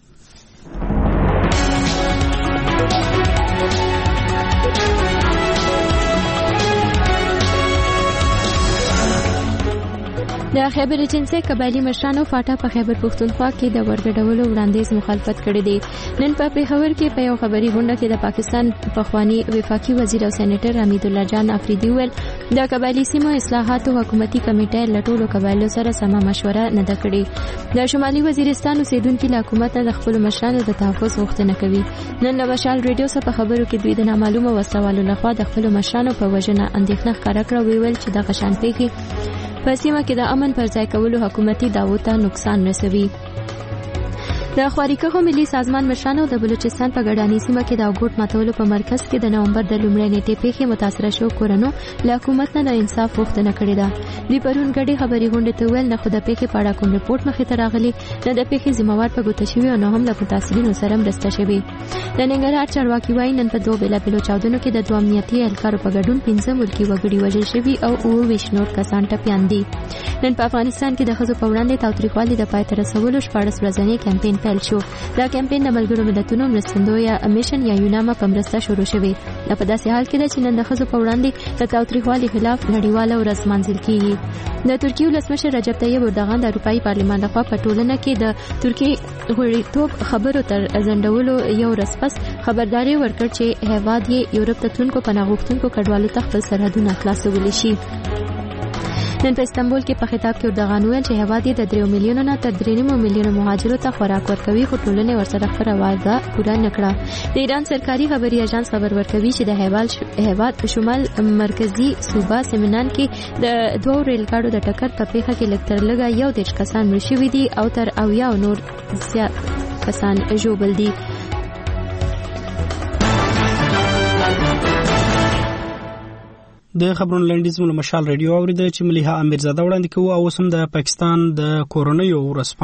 د خیبر ایجنسی قبایلی مشرانو فاټا په خیبر پښتونخوا کې د ورګډولو وړاندیز مخالفت کړی دی. نن په پیښور کې په یو خبري غونډه کې د پاکستان پخوانی وفاقي وزیر او سېنیټر حمید الله جان افریدي ویل د قبایلی سیمو اصلاحاتو حکومتي کمیټه له ټولو قبایلو سره سم مشوره نه ده کړې. د شمالي وزیرستان اوسیدونکو له حکومت نه د خپل مشرانو د تحفظ غوښتنه کوي. نن د مشال ریډیو سره په خبرو کې دوی د نامعلومه وسلوالو لخوا د خپل مشرانو په وجنه اندېښنه ښکاره کړه. ویل چې د غشان پیښې په سیمه کې د امن پر ځای کولو حکومتي دعوو ته نقصان رسوي. د خواریکغو ملي سازمان مشرانو د بلوچستان په ګډانی سیمه کې د اوګوټ ماتولو په مرکز کې د نومبر د لومړۍ نیټې پیښې متاثره شو کورونو له حکومت نه د انصاف غوښتنه کړې ده. دوی پرون ګډې خبري غونډې ته ویل نه خو د پیښې په اړه کوم رپورټ مخې ته راغلی، نه د پیښې ذمہوار په ګوته شوي او نه هم له متاثرینو سره مرسته شوې. د ننګرهار چارواکي وایي نن په دوه بېلابېلو چاودنو کې د دوه امنیتي اهلکارو په ګډون 15 ملکي وګړي وژل شوي او 29 نور کسان ټپیان دي. نن په افغانستان کې د ښځو په وړاندې تاوتریخوالي د پای ته رسولو 14 ورځنی کمپاین پیل شو. دا کمپاین د ملګرو ملتونو مرستندویه میشن یا یوناما په مرسته شروع شوی. دا په داسې حال کې ده چې نن د ښځو په وړاندې د تاوتریخوالي خلاف نړیواله ورځ لمانځل کیږي. د ترکیې ولسمشر رجب طیب اردوغان د اروپایي پارلمان لخوا په ټولنه کې د ترکیې غړیتوب خبرو تر ځنډولو یو ورځ پس خبرداري ورکړ چې هیواد یې یورپ ته تلونکو پناه غوښتونکو کډوالو ته خپل سرحدونه خلاصولی شي. نن په استانبول کې په خطاب کې اردوغان ویل چې هیواد یې د 3 میلیونو نه تر 3.5 میلیونو مهاجرو ته خوراک ورکوي، خو ټولنې ورسره خپله وعده پوره نه کړه. د ایران سرکاري خبري اژانس خبر ورکوي چې د هیواد شمال مرکزی صوبه سیمنان کې د 2 ریل ګاډو د ټکر په پیښه کې لږ تر لږه 11 کسان مړه شوي دي او تر 80 نور زیات کسان ژوبل دي. د خبرونو لنډیز مو مشال ریډیو اوریده چې ملیحه امیرزاده وړاندې کوي او اوس هم د پاکستان د کورونیو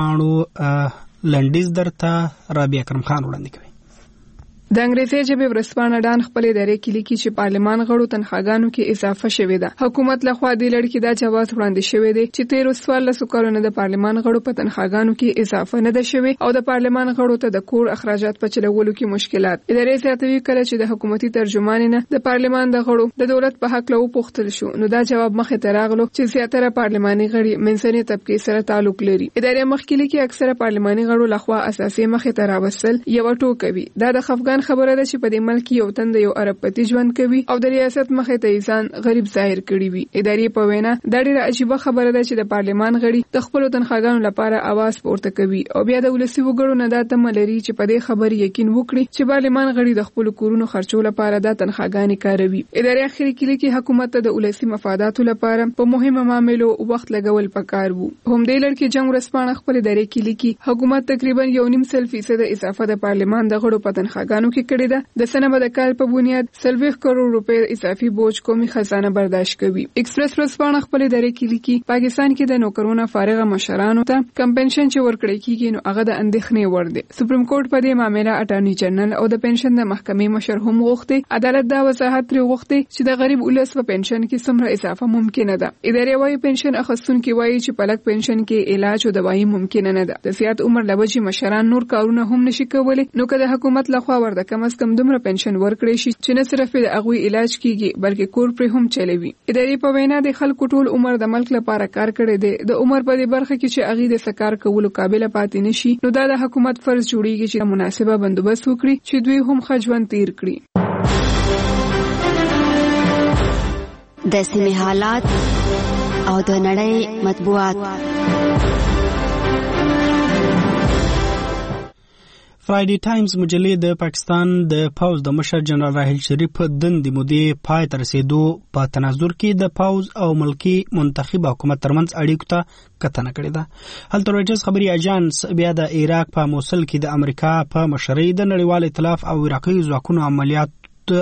ورځپاڼو لنډیز درته رابعه کرم خان وړاندې کوي. د انګریزي ژبې ورځپاڼه ډان خپل ادارې کې لیکي چې پارلمان غړو تنخواګانو کې اضافه شوې ده. حکومت لخوا د لړ کې دا جواز وړاندې شوی دی چې 13 کلونو د پارلمان غړو په تنخواګانو کې اضافه نه ده شوی او د پارلمان غړو ته د کور اخراجات په چلولو کې مشکلات. ادارې زیاتوي کله چې د حکومتي ترجمان نه د پارلمان د غړو د دولت په حق له وپوښتل شو نو دا جواب مخې ته راغلو چې زیاتره پارلماني غړي منځنۍ طبقه سره تعلق لري. ادارې مخکې لیکي اکثره پارلماني غړو لخوا اساسي مخې ته راوصل یو ټوکوي. دا د خفګان خبره ده چې په دې ملک یو تند یو عربپتی ژوند کوي او د ریاست مخې ته ځان غریب ظاهر کړي وي. ادارې په وینا دا ډېره عجیبه خبره ده چې د پارلمان غړي د خپل تنخواګانو لپاره आवाज پورته کوي او بیا د ولسی وګړو نه دا تمه لري چې په دې خبر یقین وکړي چې پارلمان غړي د خپل کورونو خرچو لپاره د تنخواګانې کاروي. ادارې اخري کې لیکي حکومت ته د ولسی مفاداتو لپاره په مهمه معاملو وخت لګول پکار وو. هم د لړ کې جنگ ورسپانه خپل ادارې کې لیکي حکومت تقریبا 1.5% اضافه د پارلمان د غړو په تنخواګانو کې کړې ده. د سنه د کال په بنیاد 30 کروڑ روپے اضافي بوج قومي خزانه برداشت کوي. ایکسپریس ورځپاڼه خپل ادارې کې لیکي پاکستان کې د نوکرونو فارغه مشرانو ته کم پنشن چې ورکړی کیږي نو هغه د اندېښنې وړ دی. سپریم کورټ په دې معاملې اټارنی جنرال او د پنشن د محکمې مشر هم غوښتي. عدالت دا وضاحت لري غوښتي چې د غریب ولس په پنشن کې څومره اضافه ممکن ده. ادارې وايي پنشن اخیستونکو وايي چې په لږ پنشن کې علاج او دوايي ممکن نه ده. د زیات عمر لوجي مشران نور کارونه هم نشي کولای نو که د حکومت لخوا ورته کم از کم دومره پنشن ورکړي شي چې نه صرف د هغوی علاج کیږي بلکې کور پر هم چلوي. ادارې په وینا د خلکو ټول عمر د ملک لپاره کار کړی دی. د عمر په دې برخه کې چې هغه د سکار کولو قابل پاتې نشي نو دا د حکومت فرض جوړیږي چې مناسبه بندوبست وکړي چې دوی هم خجوان تیر کړي. د سیمې حالات او د نړۍ مطبوعات. فرایډي ټایمز مجلې د پاکستان د پوز د مشر جنرال راحیل شریف دندې مودې پای ته رسیدو په تناظر کې د پوز او ملکی منتخب حکومت ترمنځ اړیکو ته کتنه کړې ده. هلته رویټرز خبري اژانس بیا د عراق په موصل کې د امریکا په مشرۍ د نړیوال ائتلاف او عراقي ځواکونو عملیات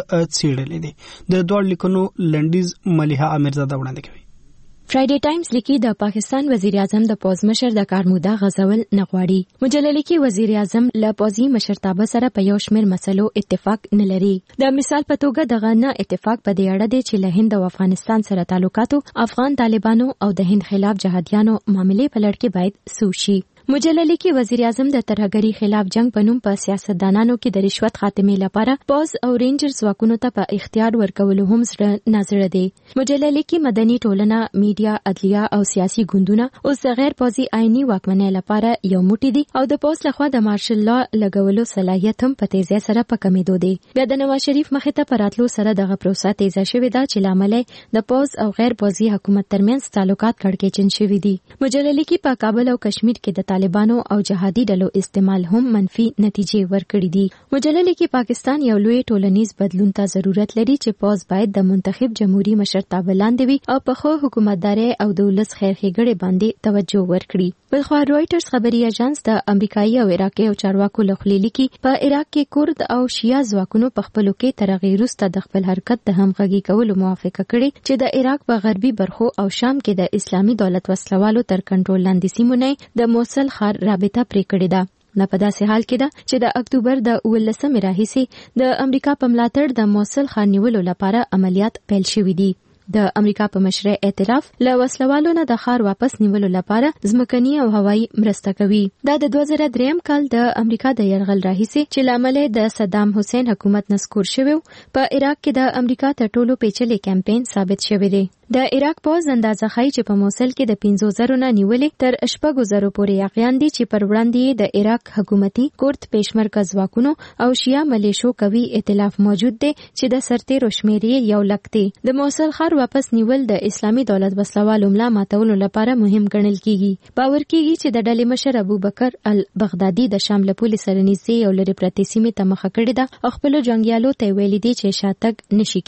څېړلې دي. د دوه لیکونو لنډیز ملیحه امیرزاده وړاندې کوي. فرایډي ټایمز لیکي د پاکستان وزیر اعظم د پوز مشر د کار موده غځول نه غواړي. مجله لیکي وزیر اعظم له پوزي مشرتابه سره په یو شمېر مسلو اتفاق نه لري. د مثال په توګه دغه نه اتفاق په دې اړه دی چې له هند او افغانستان سره تعلقاتو، افغان طالبانو او د هند خلاف جهادیانو معاملې په لړ کې باید سوشي. مجله لیکي وزیر اعظم د ترهګرۍ خلاف جنگ په نوم په سیاستدانانو کې د رشوت خاتمې لپاره پوز او رینجر ځواکونو ته په اختیار ورکولو هم ناظره دي. مجله لیکي مدني ټولنه، میډیا، عدلیه او سیاسي ګوندونه اوس د غیر پوزي آئینی واکمنۍ لپاره یو موټی دي او د پوز لخوا د مارشل لا لګولو صلاحیت هم په تیزی سره په کمیدو دي. بیا د نواز شریف مخې ته پراتلو سره دغه پروسه تیزه شوې ده چې لامل د پوز او غیر پوزي حکومت ترمنځ تعلقات کړکېچن شوي دي. مجله لیکي په کابل او کشمیر کې د طالبانو او جهادي ډلو استعمال هم منفي نتیجې ورکړي دي. مجله لیکي پاکستان یو لوی ټولنیز بدلون ته ضرورت لري چې پوز باید د منتخب جمهوریت مشرتابه لاندې وي او په خو حکومتداري او د ولس خیر ښېګڼې باندې توجه ورکړي. بلخوا رویټرز خبري اژانس د امریکایي او عراقي او چارواکو له خولې لیکي په عراق کې کورد او شیعه ځواکونو په خپلو کې تر هغې وروسته د خپل حرکت د همغږي کولو موافقه کړې چې د عراق په غربي برخو او شام کې د اسلامي دولت وسلوالو تر کنټرول لاندې سیمو نه د موصل ښار رابطه پرې کړې ده. نه په داسې حال کې ده چې د اکتوبر د 19 راهیسې د امریکا په ملاتړ د موصل ښار نیولو لپاره عملیات پیل شوي دي. د امریکا په مشرۍ ائتلاف له وسلوالو نه د ښار واپس نیولو لپاره ځمکني او هوایي مرسته کوي. دا د 2003 کال د امریکا د یرغل راهیسې چې لامل د صدام حسین حکومت نسکور شوی په عراق کې د امریکا تر ټولو پیچلي کمپاین ثابت شوی دی. د عراق پوز اندازه ښایي چې په موصل کې د 50,000 نه نیولې تر 6,000 پورې یاغیان دي چې پر وړاندې د عراق حکومتي کورد پېشمرکه ځواکونو او شیعه ملیشو قوي ائتلاف موجود دی چې د سرتیرو شمېر 1 لک دی. د موصل ښار واپس نیول د اسلامي دولت وسلوالو ملا ماتولو لپاره مهم ګڼل کیږي. باور کیږي چې د ډلې مشر ابوبکر البغدادي د شام له پولې سره نږدې یو لرې پرتې سیمې ته مخه کړې ده او خپلو جنګیالو ته ویلي دي چې شاتګ نشي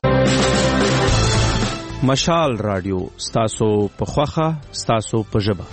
کېدی. مشال رادیو ستاسو په خوخه ستاسو په ژبه.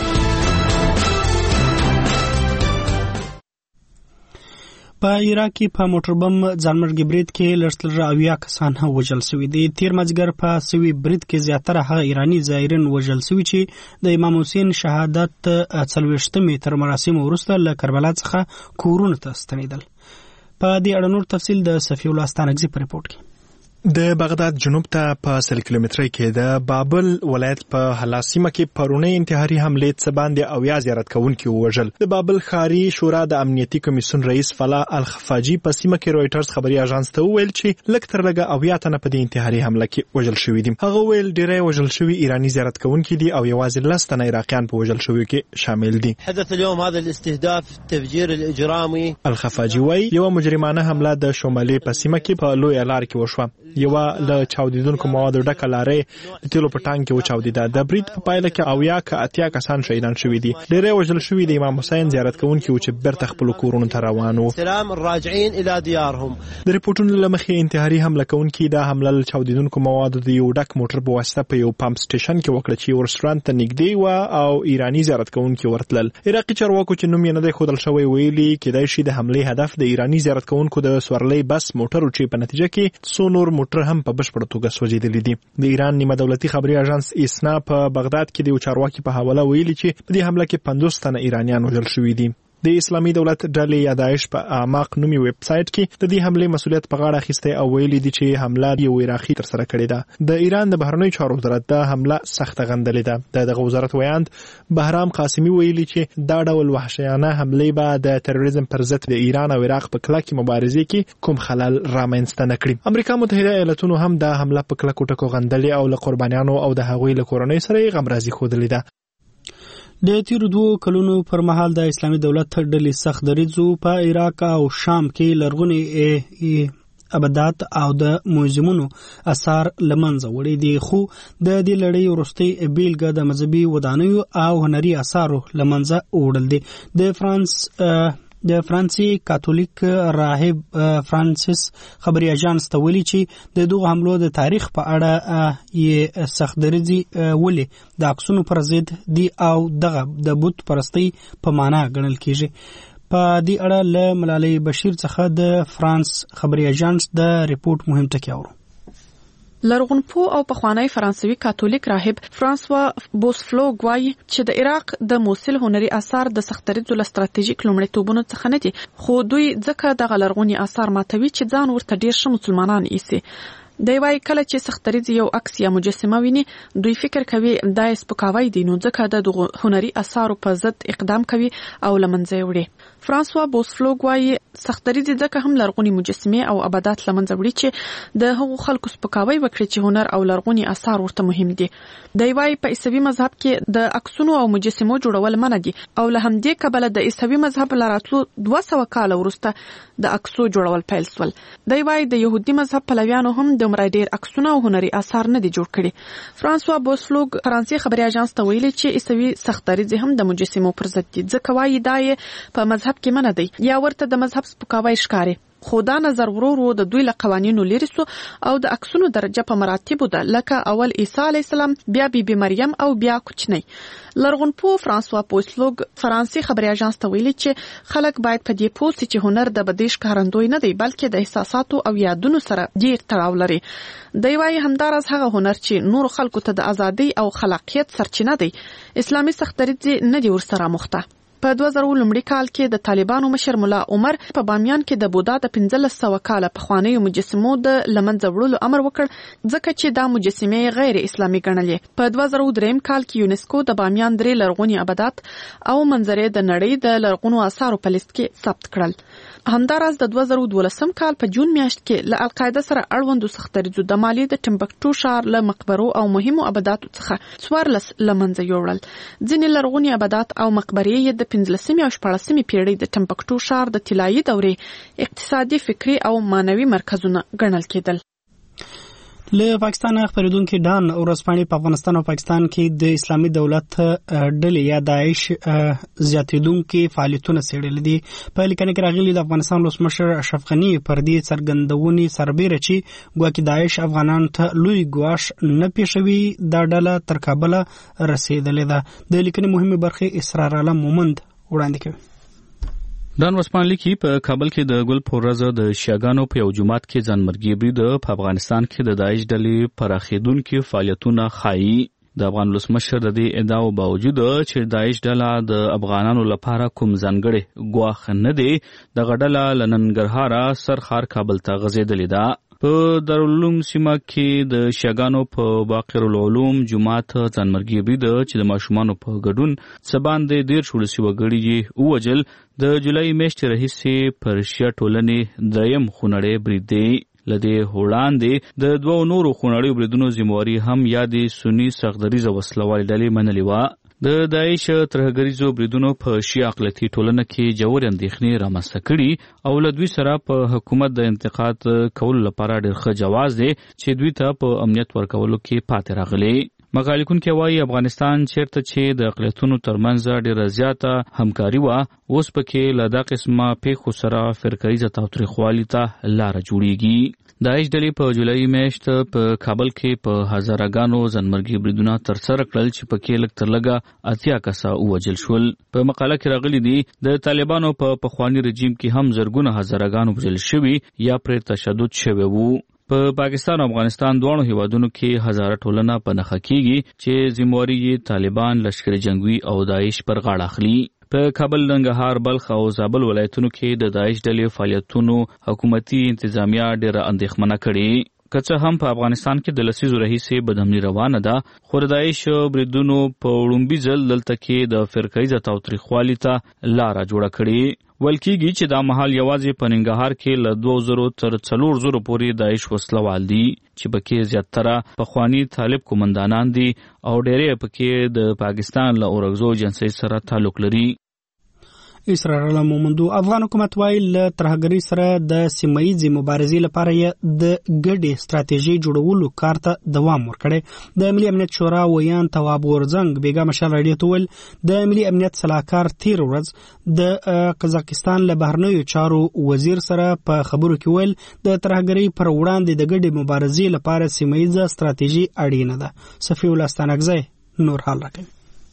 په عراق کې په موټر بم ځانمرګي برید کې لږتر 80 کسان هم وژل شوي دي. تیر مازدیګر په سوي برید کې زیاتره هغه ایرانی زایرین وژل شوي چې د امام حسین شهادت 40 تر مراسمو وروسته له کربلا څخه کورونو ته ستنېدل. په دې اړه نور تفصیل د صفی الله ستانکزي په ریپورت کې. د بغداد جنوب ته په 100 کیلومترۍ کې د بابل ولایت په حلاسیمه کې پرونی انتحاري حمله څه باندې 80 زیارت کوونکي وژل. د بابل ښاري شورا د امنیتي کمیسیون رئیس فلاح الخفاجي په سیمه کې رویټرز خبري اژانس ته وویل چې لږ تر لږه 80 تنه په دې انتحاري حمله کې وژل شوي دي. هغه ویل ډیری وژل شوي ایرانی زیارت کوونکي دي او یوازې 10 تنه عراقیان په وژل شوي کې شامل دي. حدث اليوم هذا الاستهداف التفجير الاجرامي. الخفاجي وایي یو مجرمانه حمله د شمالي په سیمه کې په لوی لار کې وشوه. یو له چاودیدونکو موادو ډکه لارې د تیلو په ټانک کې وچاودیده. د برید په پایله کې 80 کسان شهیدان شوي دي. ډېری وژل شوي د امام حسین زیارت کوونکي وو چې بیرته خپلو کورونو ته روان وو. راجعين الى ديارهم. د ریپورټونو له مخې انتحاري حمله کوونکي دا حمله له چاودیدونکو موادو د یو ډک موټر په واسطه په یو پمپ سټیشن کې وکړه چې یو رستورانت ته نږدې و او ایرانی زیارت کوونکي ورتلل. عراقي چارواکو چې نوم یې نه دی ښودل شوی ویلي کېدای شي د حملې هدف د ایرانی زیارت کوونکو د سورلۍ بس موټر و چې په نتیجه کې څو نور موټر هم په بشپړه توګه سوځېدلي دي. د ایران نیمه دولتي خبري اژانس ایسنا په بغداد کې د یو چارواکي په حواله ویلي چې په دې حمله کې 50 تنه ایرانیان وژل شوي دي. د اسلامي دولت ډلې یا داعش په اعماق نومي ویب سایټ کې د دې حملې مسؤلیت په غاړه اخیستی او ویلي دي چې حمله یو عراقي تر سره کړې ده. د ایران د بهرنیو چارو وزارت دا حمله سخته غندلې ده. دغه وزارت ویاند بهرام قاسمي ویلي چې دا ډول وحشیانه حملې به د تروریزم پر ضد د ایران او عراق په کلکې مبارزې کې کوم خلل رامنځته نه کړي. امریکا متحده ایالاتونو هم دا حمله په کلکو ټکو غندلې او له قربانیانو او د هغوی له کورنۍ سره یې غمرازي ښودلې ده. د تیرو 2 کلونو پر مهال د اسلامي دولت ډلې سخت دریځو په عراق او شام کې لرغوني ابدات او د موزیمونو اثار لمنځه وړي دي خو د دې لړۍ وروستۍ بیلګه د مذهبي ودانیو او هنري اثارو لمنځه وړل دي. د فرانس د فرانسې کاتولیک راهب فرانسیس خبري اژانس ته ویلي چې د دغه حملو د تاریخ په اړه یې سخت دریځي ولې د عکسونو پر ضد دی او دغه د بت پرستی په معنا ګڼل کیږي. په دې اړه له ملالۍ بشیر څخه د فرانس خبري اژانس د ریپورت مهم ټکی اورو. لرغونپوه او پخوانی فرانسوي کاتولیک راهب فرانسوا بوسفلوګ وایي چې د عراق د موصل هنري آثار د سختدریځو له ستراتیژیک لومړیتوبونو څخه نه دي، خو دوی ځکه دغه لرغوني آثار ماتوي چې ځان ورته ډیر ښه مسلمانان ایسي. دی وایي کله چې سختدریځ یو عکس یا مجسمه ویني دوی فکر کوي دا یې سپکاوی دی، نو ځکه د هنري آثارو په ضد اقدام کوي او له منځه یې وړي. فرانسوا بوسفلوګ وایي سختدریځ ځکه هم لرغوني مجسمې او ابدات له منځه وړي چې د هغو خلکو سپکاوی وکړي چې هنر او لرغوني آثار ورته مهم دي. دی وایي په عیسوي مذهب کې د عکسونو او مجسمو جوړول منع دي او له همدې کبله د عیسوي مذهب له راتلو 200 کاله وروسته د عکسو جوړول پیل شول. دی وایي د يهودي مذهب پلویانو هم دومره ډیر عکسونه او هنري آثار نه دي جوړ کړي. فرانسوا بوسفلوګ فرانسې خبري اژانس ته ویلي چې عیسوي سختدریځ هم د مجسمو پر ضد دي، ځکه وایي دا یې په مذهب کې منع دی یا ورته د مذهب سپکاوی ښکاري. خو دا نظر ورو د دوی له قوانینو لري سو او د عکسونو درجه په مراتبو ده، لکه اول عیسی علی السلام، بیا بیبي مریم او بیا کوچنی. لرغونپوه فرانسوا بوسفلوګ فرانسې خبري اژانس ته ویلي چې خلک باید په دې پوه شي چې هنر د بدیش ښکارندوی نه دی بلکې د احساساتو او یادونو سره ډیر تړاو لري. دی وایي همداراز هغه هنر چې نور خلکو ته د ازادۍ او خلاقیت سرچینه دی، اسلامي سختدریځ نه دی ورسره مخته. په 2000 لومړي کال کې د طالبانو مشر مولا عمر په بامیان کې د بودا د 1500 کاله پخوانیو مجسمو د لمنځه وړلو امر وکړ، ځکه چې دا مجسمې غیر اسلامي ګڼلې. په 2003 کال کې یونسکو د بامیان 3 لرغوني ابدات او منظرې د نړۍ د لرغونو آثارو په لیست کې ثبت کړل. همداراز د 2012 کال په جون میاشت کې له القاعده سره اړوندو سختدریځو د مالی د ټمبکټو ښار له مقبرو او مهمو ابداتو څخه 14 لمنځه یوړل. ځینې لرغوني ابدات او مقبرې یې د 15 او 14 پیړۍ د ټمبکټو ښار د طلایي دورې اقتصادي، فکری او مانوي مرکزونه ګڼل کېدل. له پاکستان خبرېدونکو ډان ورځپاڼې په افغانستان او پاکستان کې د اسلامي دولت ډلې یا داعش زیاتېدونکو فعالیتونه څېړل دي. په لیکنه کې راغلي د افغانستان ولسمشر اشرف غني پر دې څرګندونې سربېره چې ګواکې داعش افغانانو ته لوی ګواښ نه پېښوي، دا ډله تر کابله رسېدلې ده. د لیکنې مهمه برخه اسرار عالم مومند وړاندې کوي. دان وسپانلی کې په کابل کې د ګل پورزه د شیاګانو په یو جماعت کې ځانمرګي برید په افغانستان کې د داعش ډلې پراخېدونکو فعالیتونه ښایي. د افغان ولسمشر د دې ادعاو باوجود چې داعش ډله د افغانانو لپاره کوم ځانګړی ګواښ نه دی، دغه ډله له ننګرهاره سرخار کابل ته غځېدلې ده. په دارالعلوم سیمه کې د شیاګانو په باقر العلوم جماعت ځانمرګي برید چې د ماشومانو په ګډون څه باندې 13 ولسي وګړي یې ووژل، د جولای میاشتې راهیسې پر شیعه ټولنې دریم خونړی برید دی. له دې وړاندې د 2 نورو خونړیو بریدونو ذمہواري هم یادې سني سختدریځه وسلوالې ډلې منلې وه. د داعش ترهګریزو بریدونو په شیعه اقلیتي ټولنه کې ژورې اندېښنې رامنځته کړي او له دوی سره په حکومت د انتقاد کولو لپاره ډېر ښه جواز دی چې دوی ته په امنیت ورکولو کې پاتې راغلي. مقاله لیکونکي وایي افغانستان چیرته چې د اقلیتونو ترمنځ ډېره زیاته همکاري وه، اوس پکې له دا قسمه پیښو سره فرقهیزه تاوتریخوالي ته لاره جوړیږي. داعش ډلې په جولای میاشت په کابل کې په هزارهګانو ځانمرګي بریدونه ترسره کړل چې پکې لږ تر لږه 80 کسه ووژل شول. په مقاله کې راغلي دي د طالبانو په پخواني رژیم کې هم زرګونه هزارهګانو وژل شوي یا پرې تشدد شوی وو. په پاکستان او افغانستان دواړو هیوادونو کې هزاره ټولنه په نخښه کیږي چې ذمہواري یې طالبان، لشکر جنگوي او داعش پر غاړه اخلي. په کابل، ننګرهار، بلخ او زابل ولایتونو کې د داعش ډلې فعالیتونو حکومتي انتظامیه ډېره اندېښمنه کړې. که څه هم په افغانستان کې د لسیزو راهیسې بدامني روانه ده، خو د داعش بریدونو په وړومبي ځل دلته کې د فرقهیزه تاوتریخوالي ته لاره جوړه کړې. ویل کېږي چې دا مهال یوازې په ننګرهار کې له 2000 تر 4000 پورې داعش وسلوال دي چې پکې زیاتره پخواني طالب قومندانان دي او ډېری پکې د پاکستان له اورګزو ایجنسۍ سره تعلق لري. اسرائیل مومندو افغان حکومت وایي له ترهګرۍ سره د سیمایي مبارزې لپاره د ګډې ستراتیژي جوړولو کار ته دوام ورکړي. د ملي امنیت شورا ویان تواب غورزنګ بیګا مشال راډیو ته ویل د ملي امنیت صلاحکار تیر ورځ د قزاقستان له بهرنیو چارو وزیر سره په خبرو کې ویل د ترهګرۍ پر وړاندې د ګډې مبارزې لپاره سیمایي ستراتیژي اړینه ده. صفی الله ستانکزی نور حال راکوي.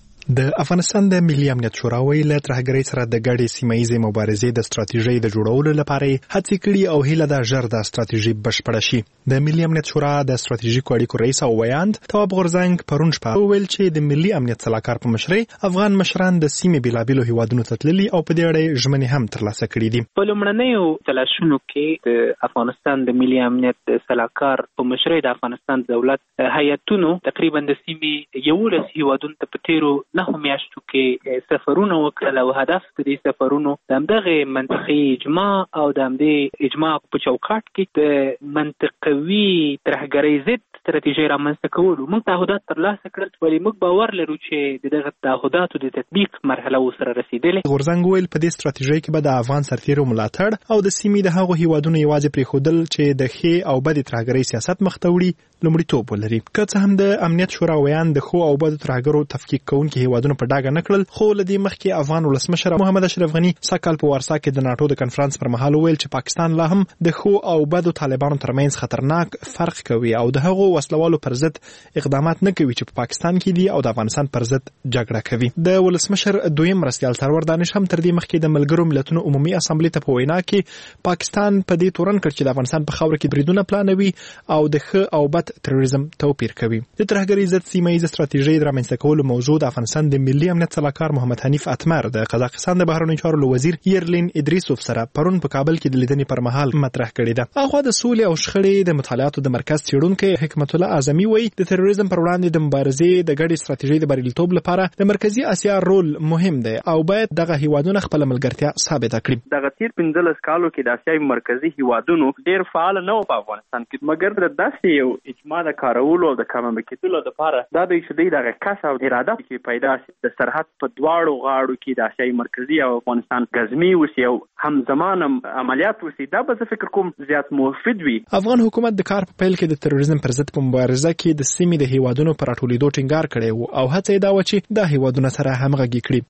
د افغانستان د ملي امنیت شورا ویل له ترهګرۍ سره د ګډې سیمایي مبارزې د ستراتیژۍ د جوړولو لپاره هڅې کړي او هیله ده ژر د ستراتیژي بشپړه شي. د ملي امنیت شورا د ستراتیژیکو اړیکو رئیس او ویاند تواب غورزنګ پرون شپه ویل چې د ملي امنیت صلاحکار په مشرۍ افغان مشران د سیمې بیلابیلو هیوادونو ته تللي او په دې اړه ژمنې هم ترلاسه کړې دي. په لومړنیو تلاشونو کې د افغانستان د ملي امنیت صلاحکار په مشرۍ د افغانستان دولت هیئتونو تقریبا د سیمې 11 هیوادونو ته په تیرو 9 میاشتو کې سفرونه وکړل او هدف د دې سفرونو د همدغه منطقي اجماع او د همدې اجماع په چوکاټ کې د منطقوي ترهګرۍ ضد ستراتیژي رامنځته کولو. موږ تعهدات ترلاسه کړل ولې موږ باور لرو چې دغه تعهداتو د تطبیق مرحله وسره رسیدلې. غورزنګ ویل په دې ستراتیژي کې به د افغان سرتیرو ملاتړ او د سیمې د هغو هیوادونو یوازې پریښودل چې د ښې او بدې ترهګرۍ سیاست مخ ته وړي لومړیتوب ولري. که څه هم د امنیت شورا ویان د ښو او بدو ترهګرو تفکیک کوونکي هیوادونو په ډاګه نه کړل، خو له دې مخکې افغان ولسمشر محمد اشرف غني سکهال په وارسا کې د ناتو د کنفرانس پر مهال ویل چې پاکستان لا هم د ښو او بدو طالبانو ترمنځ خطرناک فرق کوي او د هغو وسلوالو پر ضد اقدامات نه کوي چې په پاکستان کې دي او د افغانستان پر ضد جګړه کوي. د ولسمشر دویم مرستیال سرور دانش هم تر دې مخکې د ملګرو ملتونو عمومي اسامبلې ته په وینا کې پاکستان په دې تورن کړ چې د افغانستان په خاوره کې بریدونه پلانوي او د ښه او بد تروریزم توپیر کوي. د ترهګرۍ ضد سیمایي ستراتیژي د رامنځته کولو موضوع د افغانستان د ملي امنیت صلاحکار محمد حنیف اتمر د قزاقستان د بهرنیو چارو وزیر یرلین ادریسوف سره پرون په کابل کې د لیدنې پر مهال مطرح کړې ده. هغه د سولې او شخړې د مطالعاتو د مرکز څېړونکي حکمت الله اعظمي وایي د تروریزم پر وړاندې د مبارزې د ګډې ستراتیژۍ د بریالیتوب لپاره د مرکزی اسیا رول مهم دی او باید دغه هیوادونه خپل ملګرتیا ثابته کړي. دغه تیر 15 کالو کې د اسیايي مرکزی هیوادونو ډېر فعال نه و په افغانستان کې، مګر د داسې یو اجماع د کارولو او د کممبه کېدلو لپاره دا د چې دغه کس او اراده کې پیدا شي د سرحد په دواړو غاړو کې د اسیايي مرکزی او افغانستان ګزمي وسی او همزمان عملیات وسی دا به فکر کوم زیات مفید وي. افغان حکومت د کار په پیل کې د تروریزم پر ضد په مبارزه کې د سیمې د هیوادونو پر راټولېدو ټینګار کړی و او هڅه یې دا و چې د هیوادونو سره همغږي کړي.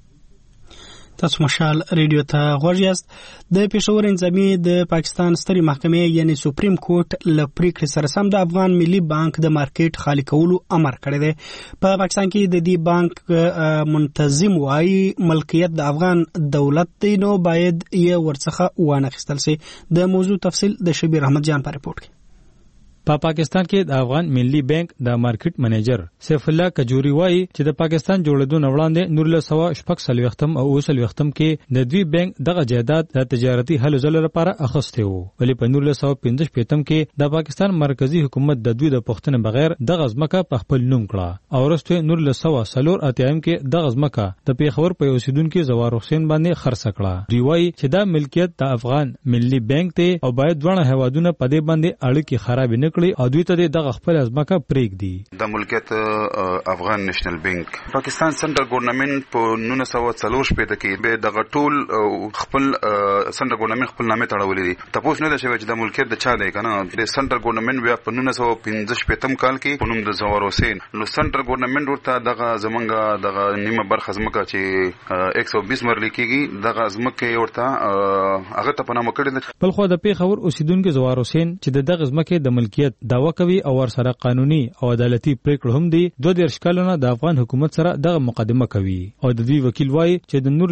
تاسو مشال ریډیو ته غوږ یاست. د پېښور انضمامي د پاکستان سترې محکمې یعنی سپریم کورټ له پریکړې سره سم د افغان ملي بانک د مارکیټ خالي کولو امر کړی دی. په پاکستان کې د دې بانک منتظم وایي ملکیت د افغان دولت دی نو باید یې ورڅخه وانخیستل شي. د موضوع تفصیل د شبیر احمد جان په رپورټ کې. په پاکستان کې د افغان ملي بانک د مارکیټ منیجر سیف الله کجوري وایي چې د پاکستان جوړېدو نه وړاندې 1940 او 1940 کې د دوی بانک دغه جایداد د تجارتي هلو ځلو لپاره اخیسته وو، ولی په 1915 کې د پاکستان مرکزی حکومت د دوی د پښتنې بغیر دغه ځمکه په خپل نوم کړه او وروسته 1940 کې دغه ځمکه د پیښور په اوسیدونکو زوار حسین باندې خرڅ کړه. دوی وایي چې دا ملکیت د افغان ملي بانک ته او باید ځوانه هوادونه په دې باندې اړیکې خراب نه او دوی ته دغه خپل ازمکه پریک دی. د ملکیت افغان نېشنل بانک پاکستان سنټرل ګورنمنت په 1940 کې به دغه ټول خپل سنټرل ګورنمنت خپل نامه تړولې دي. تاسو نه دا شوی چې د ملکیت د چا دی کنه د سنټرل ګورنمنت بیا په 1915 کال کې په نوم د زوار حسین نو سنټرل ګورنمنت ورته دغه زمونږ دغه نیمه برخه ځمکه چې 120 مرلي کېږي دغه ځمکه ورته هغه ته پنامه کړی. بل خو د پیښور اوسیدونکو زوار حسین چې دغه ځمکه د ملکیت دعوا کوي او ورسره قانوني او عدالتي پریکړه هم دي. 2 کلونه د افغان حکومت سره دغه مقدمه کوي او د دوی وکیل وایي چې د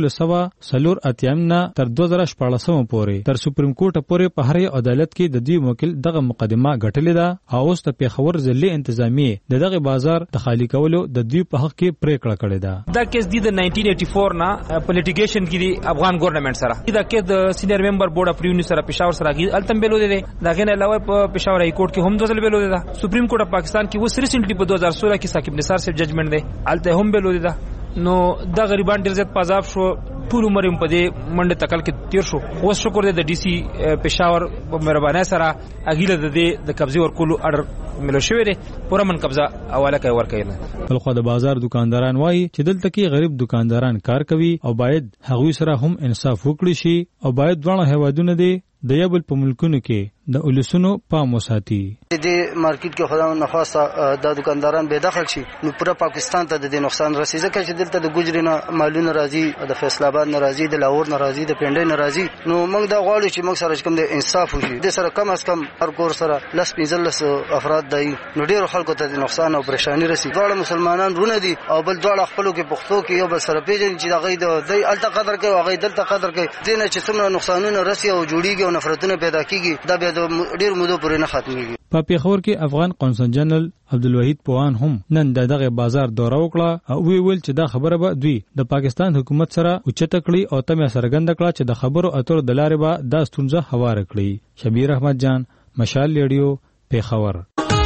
1940 نه تر 2014 پورې تر سپریم کورټ پورې په هر عدالت کې د دوی وکیل دغه مقدمه غټلې ده او اوس د پیښور ضلع انتظامی دغه بازار د خالی کولو د دوی په حق کې پریکړه کړې ده. دا کیس د 1984 نه پولیټیکیشن کې د افغان ګورنمنت سره دا کیس د سینیئر ممبر بورډ اف ریونیو سره پېښور سره کې التمبلو دي دا غنه علاوه په پېښور هاي کورټ کې هم دوزل بیلو دي. سپریم کورټ اف پاکستان کې وس ریسنټلی په 2016 کې ثاقب نثار صاحب ججمنټ دی الته هم بیلو دي. نو دا غریبان ډیر زیات پازاب شو ټول عمر په دې منډه تکل کې تیر شو. اوس شکر دې د ډي سي پېښور په مهرباني سره اګیله د دې د قبضه ورکولو اډر ملو شوی دی پوره من قبضه حواله کوي ورکړي. بل خو د بازار دکانداران وایي چې دلته کې غریب دکانداران کار کوي او باید هغوی سره هم انصاف وکړي شي او باید ځوان هیوادونه دي د یو بل په ملکونو کې د اولسونو پام وساتي. د مارکیټ کې خدای نه خواسته د دکانداران بے دخل شي نو پوره پاکستان ته د نقصان رسیږي ځکه چې دلته د ګجرینه مالونه راځي د فیصل آباد نه راځي د لاهور نه راځي د پنډۍ نه راځي. نو موږ دا غواړو چې موږ سره کوم د انصاف وشي د سره کم از کم هر کور سره لس 15 افراد دی نو ډیر خلکو ته د نقصان او پریشانی رسي. ټول مسلمانان رونه دي او بل ټول خپلو کې پښتو کې یو بل سره پیژني چې دا غي د الته قدر کوي او غي دلته قدر کوي دینه چې څومره نقصانونه رسي او جوړيږي او نفرتونه پیدا کیږي دا به ډیر مودو پورې نه ختميږي. په پیښور کې افغان قونسل جنرال عبدالوحید پوان هم نن دغه بازار دوره وکړه او ویل چې دا خبره به دوی د پاکستان حکومت سره اوچته کړي او تمه سرګند کړه چې د خبرو اترو د لارې به دا ستونزه هواره کړي. شبیر احمد جان، مشال ریډیو، پیښور.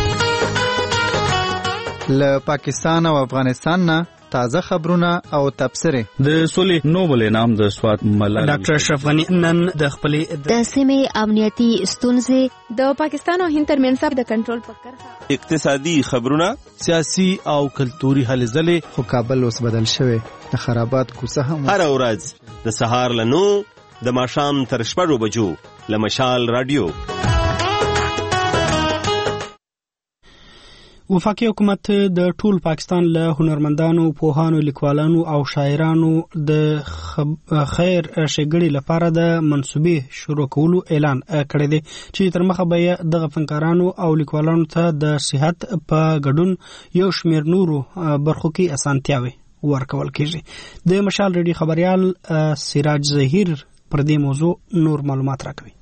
له پاکستان او افغانستان نه تازه خبرونه او تبصره. د سولې نوبل انعام د سوات ملالۍ ډاکټر اشرف غنی نن د خپلې د سیمې امنیتي ستونزې د پاکستان او هند ترمنځ د کنټرول په کرښه اقتصادي خبرونه سیاسي او کلتوري هلې ځلې خو کابل اوس بدل شوی د خرابات کوڅه هم هر ورځ د سهار له 9 د ماښام تر 6 بجو له مشال رادیو. وفاقي حکومت د ټول پاکستان له هنرمندانو، پوهانو، لیکوالانو او شاعرانو د خیر ښېګړې لپاره د منصوبې شروع کولو اعلان کړی دی چې تر مخه به دغه فنکارانو او لیکوالانو ته د صحت په ګډون یو شمېر نورو برخو کې اسانتیاوې ورکول کېږي. د مشال ریډیو خبريال سراج ظهیر پر دې موضوع نور معلومات راکوي.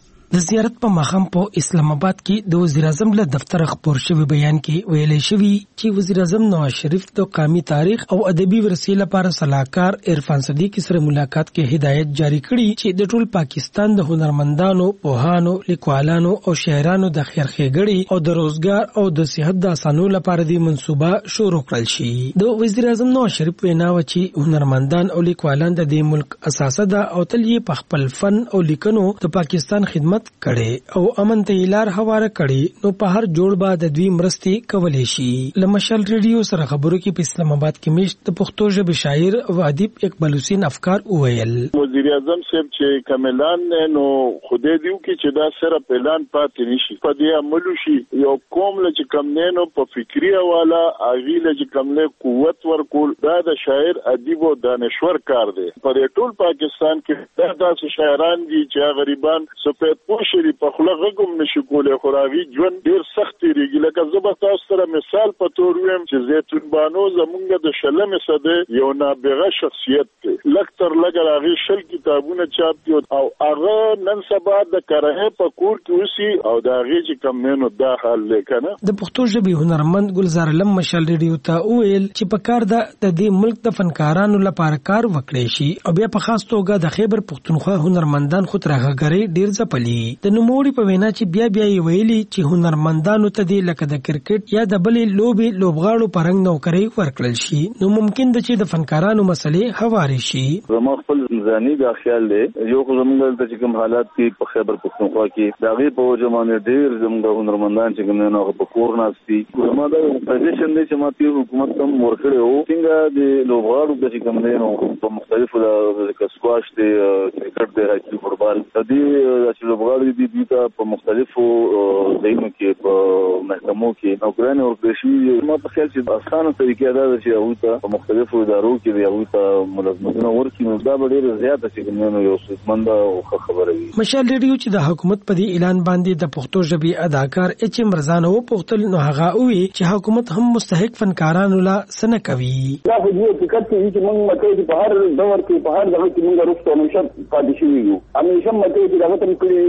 د زیارت په مخام په اسلام آباد کې د وزیر اعظم له دفتر خبر شوی بیان کې ویل شوی چې وزیر اعظم نواز شریف د قومي تاریخ او ادبي ورثې لپاره صلاحکار عرفان صدیقی سره ملاقات کې هدایت جاری کړي چې د ټول پاکستان د هنرمندانو، پوهانو، لیکوالانو او شاعرانو د خیر ښېګړې او د روزګار او د صحت د اسانو لپاره د منصوبه شروع کړل شي. د وزیر اعظم نواز شریف وینا و چې هنرمندان او لیکوالان د دې ملک اساسه ده او تل یې په خپل فن او لیکنو د پاکستان خدمت کړي او امن ته لار هواره کړي نو په هر جوړ به د دوی مرستې کولې شي. لمشل ریډیو سره خبرو کې په اسلام آباد کې مشت د پښتو ژبې شاعر او ادیب اقبال حسین افکار وویل. وزیر اعظم صاحب چې کملان نو خوده دیو کې چې دا سره پلان پاتې نشي په دې عملو شي یو قوم له چې کم نه نو په فکری حواله اغي له چې کم له قوت ورکول دا د شاعر ادیب او دانشور کار دی. په ټول پاکستان کې دا داسې شاعران دي چې غریبان سپید شری په خلغه کوم نشي کوله خوراوي ژوند ډیر سخت ریږي. لکه زه تاسو سره مثال په تور ویم چې زيتون بانو زمونږ د شلمه صده یو نابغه شخصیت دی. لکتر لګر هغه شل کتابونه چاپ دي او هغه نن سبا د کرهه په کور کې وسی او دا هغه چې کم نه دا حال لیکنه. د پښتو ژبې هنرمند ګلزار علم مشال ریډیو ته ویل چې په کار د دې ملک د فنکارانو لپاره کار وکړي شي او بیا په خاص توګه د خیبر پښتونخوا هنرمندان خود راغړي ډیر ځپلي. د نوموړي په وینا چې بیا یې ویلي چې هنرمندانو ته د لکه د کرکټ یا د بلې لوبې لوبغاړو پرنګ نوکري ورکړل شي نو ممکن ده چې د فنکارانو مسلې هواري شي. زموږ خپل ځاني دا خیال دی یو زموږ د چې کوم حالات کې په خیبر پښتونخوا کې دا غي په جمانه ډیر زموږ هنرمندان چې کوم نه په کور ناشتي زموږ د پوزیشن دی چې ماته حکومت هم ورکړي او څنګه د لوبغاړو د چې کوم نه په مختلفو د سکواش دی کرکټ دی هاکی فوټبال د دې لوبغاړو دي په مختلفو ځایونو کې په محکمو کې نوکرانه ورکړي ما په خیال چې اسانه طریقې دا چې هغه ته په مختلفو ادارو کې هغه ته ملازمتونه ورکړي نو دا ډېر زیاته چې نو یو څه او خبره وي. مشال ریډیو چې د حکومت په دې اعلان باندې د پښتو ژبې اداکار اچ ام رضا نو پختل نو هغه وی چې حکومت هم مستحق فنکارانو لا سن کوي. دا خو دې فکر کوي چې موږ مکه په هر دور کې په هر ځای کې موږ وروسته همیشه پاتې شو همیشه مکه چې دا ته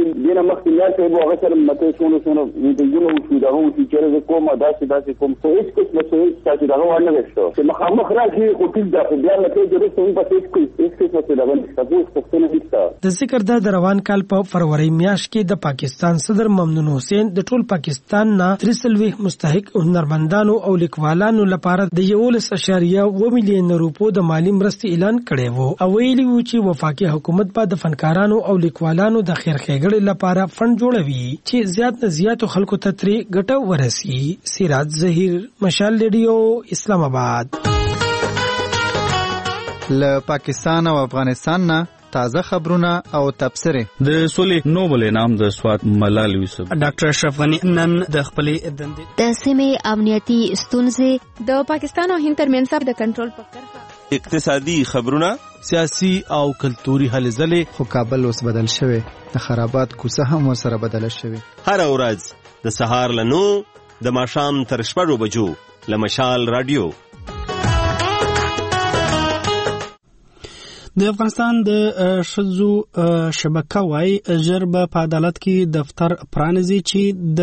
دینه مخکې نه کوي هغه سره مته څونه انټرګونو شو دا هو چې کومه داسې کوم څه هیڅ څه چې دا ونه وشو چې مخامخ راځي خو ټول دا بیا لکه چې رسوم په هیڅ څه دا ونه تاسو څه نه دي. د ذکر د روان کال په فروری میاشت کې د پاکستان صدر ممنون حسین د ټول پاکستان نه 330 مستحق هنرمندانو او لیکوالانو لپاره د 11.1 میلیون روپو د مالی مرستې اعلان کړی وو او ویلي وو چې وفاقي حکومت به د فنکارانو او لیکوالانو د خیر ښېګړې لپاره فند جوړوي چې زیات نه زیات خلکو ته ترې ګټه ورسي. سراج ظهیر، مشال ریډیو، اسلام آباد. له پاکستان او افغانستان نه تازه خبرونه او تبصره. د سولې نوبل انعام د سواد ملال یوسف ډاکټر اشرف غنی نن د خپلې دندې د سیمې امنیتي ستونزې د پاکستان او هند ترمنځ د کنټرول په کرښه اقتصادي خبرونه، سیاسي او کلتوري هلې ځلې. خو کابل اوس بدل شوی، د خرابات کوڅه هم ورسره بدل شوی. هر ورځ د سهار له 9 د ماښام تر 6 بجو له مشال رادیو. د افغانستان د ښځو شبکه وايي ژر به په عدالت کې دفتر پرانیزي چې د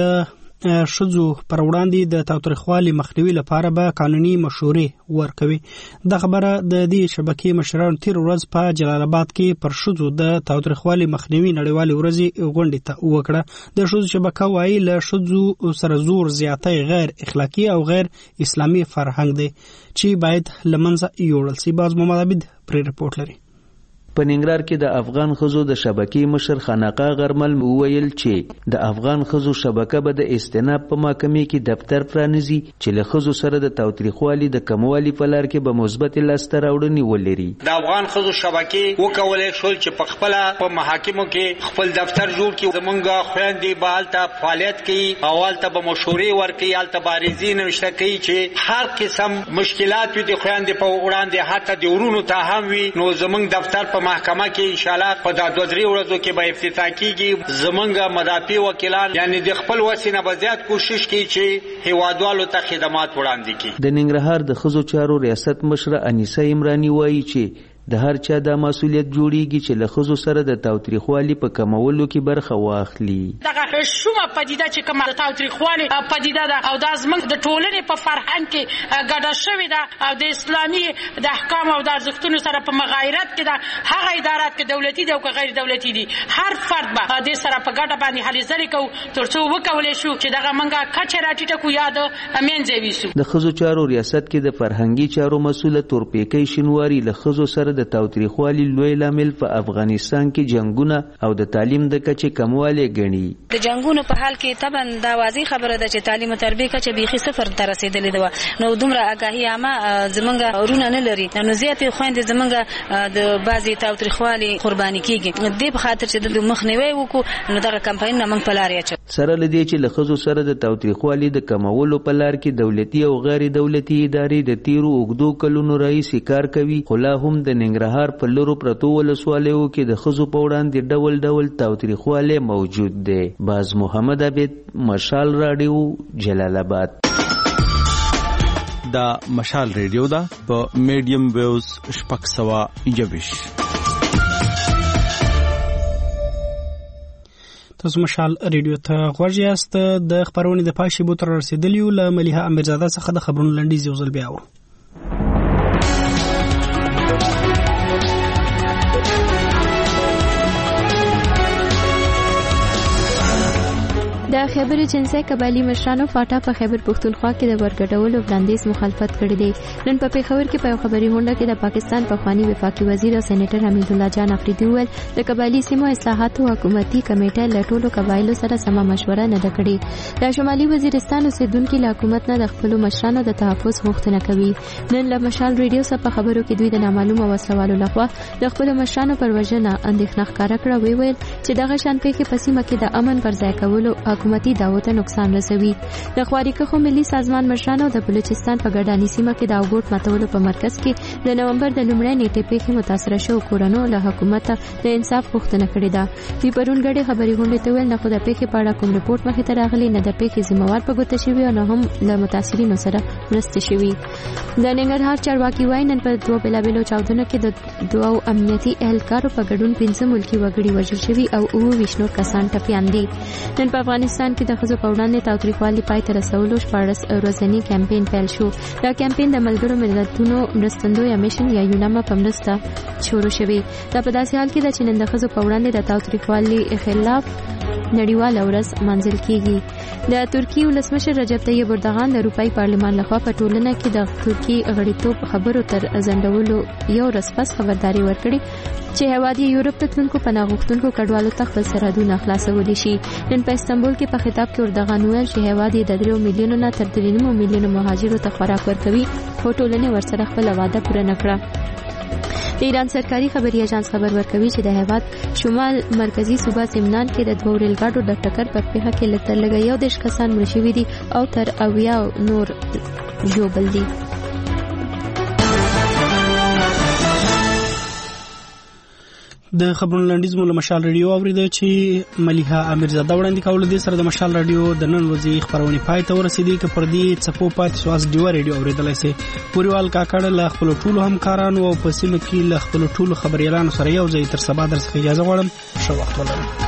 ښځو پر وړاندې د تاوتریخوالي مخنیوي لپاره به قانوني مشورې ورکوي. دا خبره د دې شبکې مشرانو تیر ورځ په جلال آباد کې پر ښځو د تاوتریخوالي مخنیوي نړیوالې ورځې غونډې ته وکړه. د ښځو شبکه وايي له ښځو سره زور زیاتی غیر اخلاقی او غیر اسلامي فرهنګ دی چې باید له منځه یوړل شي. باز محمد عبید پرې رپورټ لري. په ننګرهار کې د افغان ښځو د شبکې مشر خانقاه غرمل وویل چې د افغان ښځو شبکه به د استناب په محکمې کې دفتر پرانیزي چې له ښځو سره د تاوتریخوالي د کموالي په لار کې به مثبت لاسته راوړنې ولري. د افغان ښځو شبکې وکولای شول چې په خپل په محاکمو کې خپل دفتر جوړ کړي. زمونږ خويندې به هلته فعالیت کوي او هلته به مشورې ورکوي، هلته به عریضې نوشته کوي چې هر قسم مشکلات وي د خويندې په وړاندې، حتی د ورونو ته هم وي. نو زمونږ دفتر په محکمه کې ان شاء الله په 2-3 ورځو کې به افتتاح کیږي. زمونږ مدافع وکیلان یعنی د خپل وسینه به زیات کوشش کوي چې هیوادوالو ته خدمات وړاندې کړي. د ننګرهار د ښځو چارو ریاست مشره انیسه عمرانی وایي چې د هر چا د مسؤلیت جوړیږي چې له ښځو سره د تاوتریخوالي په کمولو کې برخه واخلي. دغه شومه پدیده چې کومه د تاوتریخوالي پدیده ده او د زمنګ د ټولنې په فرهنګ کې ګډه شوې ده او د اسلامي د احکام او د ارزښتونو سره په مغایرت کې ده. هغه ادارات کې دولتي دي او غیر دولتي دي، هر فرد به د سره په ګډه باندې هلې ځلې کوو ترڅو وکولای شو چې دغه منګه کچه راټیټه کو یا د امنځ ویسو. د ښځو چارو ریاست کې د فرهنګي چارو مسؤله تورپیکۍ شینواری له ښځو سره د تاوتریخوالي لوی لامل په افغانستان کې جنگونه او د تعلیم د کچې کموالی ګڼي. د جنگونو په حال کې طبعا دا واضح خبره ده چې تعلیم او تربیه کچه بیخي صفر ته رسیدلې ده. نو دومره آگاهي عامه زمونږ ورونه نه لري، نو زیاتې خويندې زمونږ د بعضي تاوتریخوالي قرباني کیږي. دې په خاطر چې د مخنیوي وکړو نو دغه کمپاین موږ په لار یاچو. سره لدی چې له ښځو سره د تاوتریخوالي د کمولو په لار کې دولتي او غیر دولتي ادارې د تیرو اوږدو کلونو راهیسې کار کوي، خو لا هم د ننګرهار په لورو پرتو ولسوالیو کې د ښځو په وړاندې ډول ډول تاوتریخوالی موجود دی. باز محمد عبید، مشال رادیو، جلال آباد. دا مشال ریډیو ده په میډیم ویوز 621. تاسو مشال ریډیو ته غوږ یاست. د خبرونې د پای شیبو تر رسیدلیو له ملیحه امیرزاده څخه د خبرونو لنډیز یو ځل بیا اورو. د خیبر جنسي قبایلی مشرانو فاټا په خیبر پښتونخوا کې د ورګډولو وړاندیز مخالفت کړی دی. نن په پیښور کې په خبري غونډه کې د پاکستان پخوانی وفاقي وزیر او سېنیټر حمید الله جان افریدي وویل د قبایلی سیمو اصلاحاتو حکومتي کمیټه له ټولو قبایلو سره سم مشوره نه ده کړې. د شمالي وزیرستان اوسیدونکو له حکومت نه د خپل مشرانو د تحفظ غوښتنه کوي. نن له مشال ریډیو څخه په خبرو کې دوی د نامعلومه وسلوالو لخوا د خپل مشرانو پر وژنه اندېښنه ښکاره کړه. ویل چې دغه شان پیښې په سیمه کې د امن پر ځای کولو حکومتي امنیتي دعوو ته نقصان رسوي. د خواریکښو ملي سازمان مشرانو د بلوچستان په ګډاني سیمه کې د اوګوټ ماتولو په مرکز کې د نومبر د لومړۍ نیټې پیښې متاثره شوو کورنو له حکومت د انصاف غوښتنه کړې ده. دوی پرون ګډې خبري غونډې ته ویل نه خو د پیښې په اړه کوم رپورټ مخې ته راغلی، نه د پیښې ذمہوار په ګوته شوي او نه هم له متاثرینو سره مرستې شوي. د ننګرهار چارواکي وایي نن په دوه بېلابېلو چاودنو کې د دوو امنیتي اهلکارو په ګډون 15 ملکي وګړي وژل شوي او 29 نور کسان ټپیان دي. نن په افغانستان کې د ښځو په وړاندې تاوتریخوالي پای ته رسولو 14 ورځنی کمپاین پیل شو. دا کمپاین د ملګرو ملتونو مرستندویه میشن یا یوناما په مرسته شروع شوی. دا په داسې حال کې ده چې نن د ښځو په وړاندې د تاوتریخوالي خلاف نړیواله ورځ منځل کیږي. د ترکی ولسمشر رجب طیب اردوغان د اروپאי پارلمان لخوا په ټولنه کې د ترکی غړیتوب خبرو تر ځنډولو یو ورځ پس خبرداري ورکړي چې هیواد یورپ ته تلونکو پناه غوښتونکو کډوالو ته خپل سرحدونه خلاصولی شي. نن په استانبول کې په خطاب کې اردوغان وویل چې هیواد یې د 3 میلیونو نه تر 3 میلیونو مهاجرو ته خوراک ورکوي، خو ټولنې ورسره خپل وعده پوره نه کړه. د ایران سرکاري خبري اژانس خبر ورکوي چې د هیواد شمال مرکزی صوبه سمنان کې د 2 ریل ګاډو د ټکر په پیښه کې لږ تر لږه 11 کسان مړه شوي دي او تر 80 نور ژوبل دي. د خبرونو لنډیز مو له مشال رادیو اوریده چې ملیحه امیرزاده وړاندې کوله. د سره د مشال رادیو د نن ورځې خبرونه پای ته ورسېدي. که پر دې څپو پاتې سواس ډیو رادیو اوریدلای شي. پوریوال کاکړ له خپل ټولو همکارانو او په سیمه کې له خپل ټولو خبريالانو سره یو ځای تر سبا درڅخه اجازه غواړم. ښه وخت ولرئ.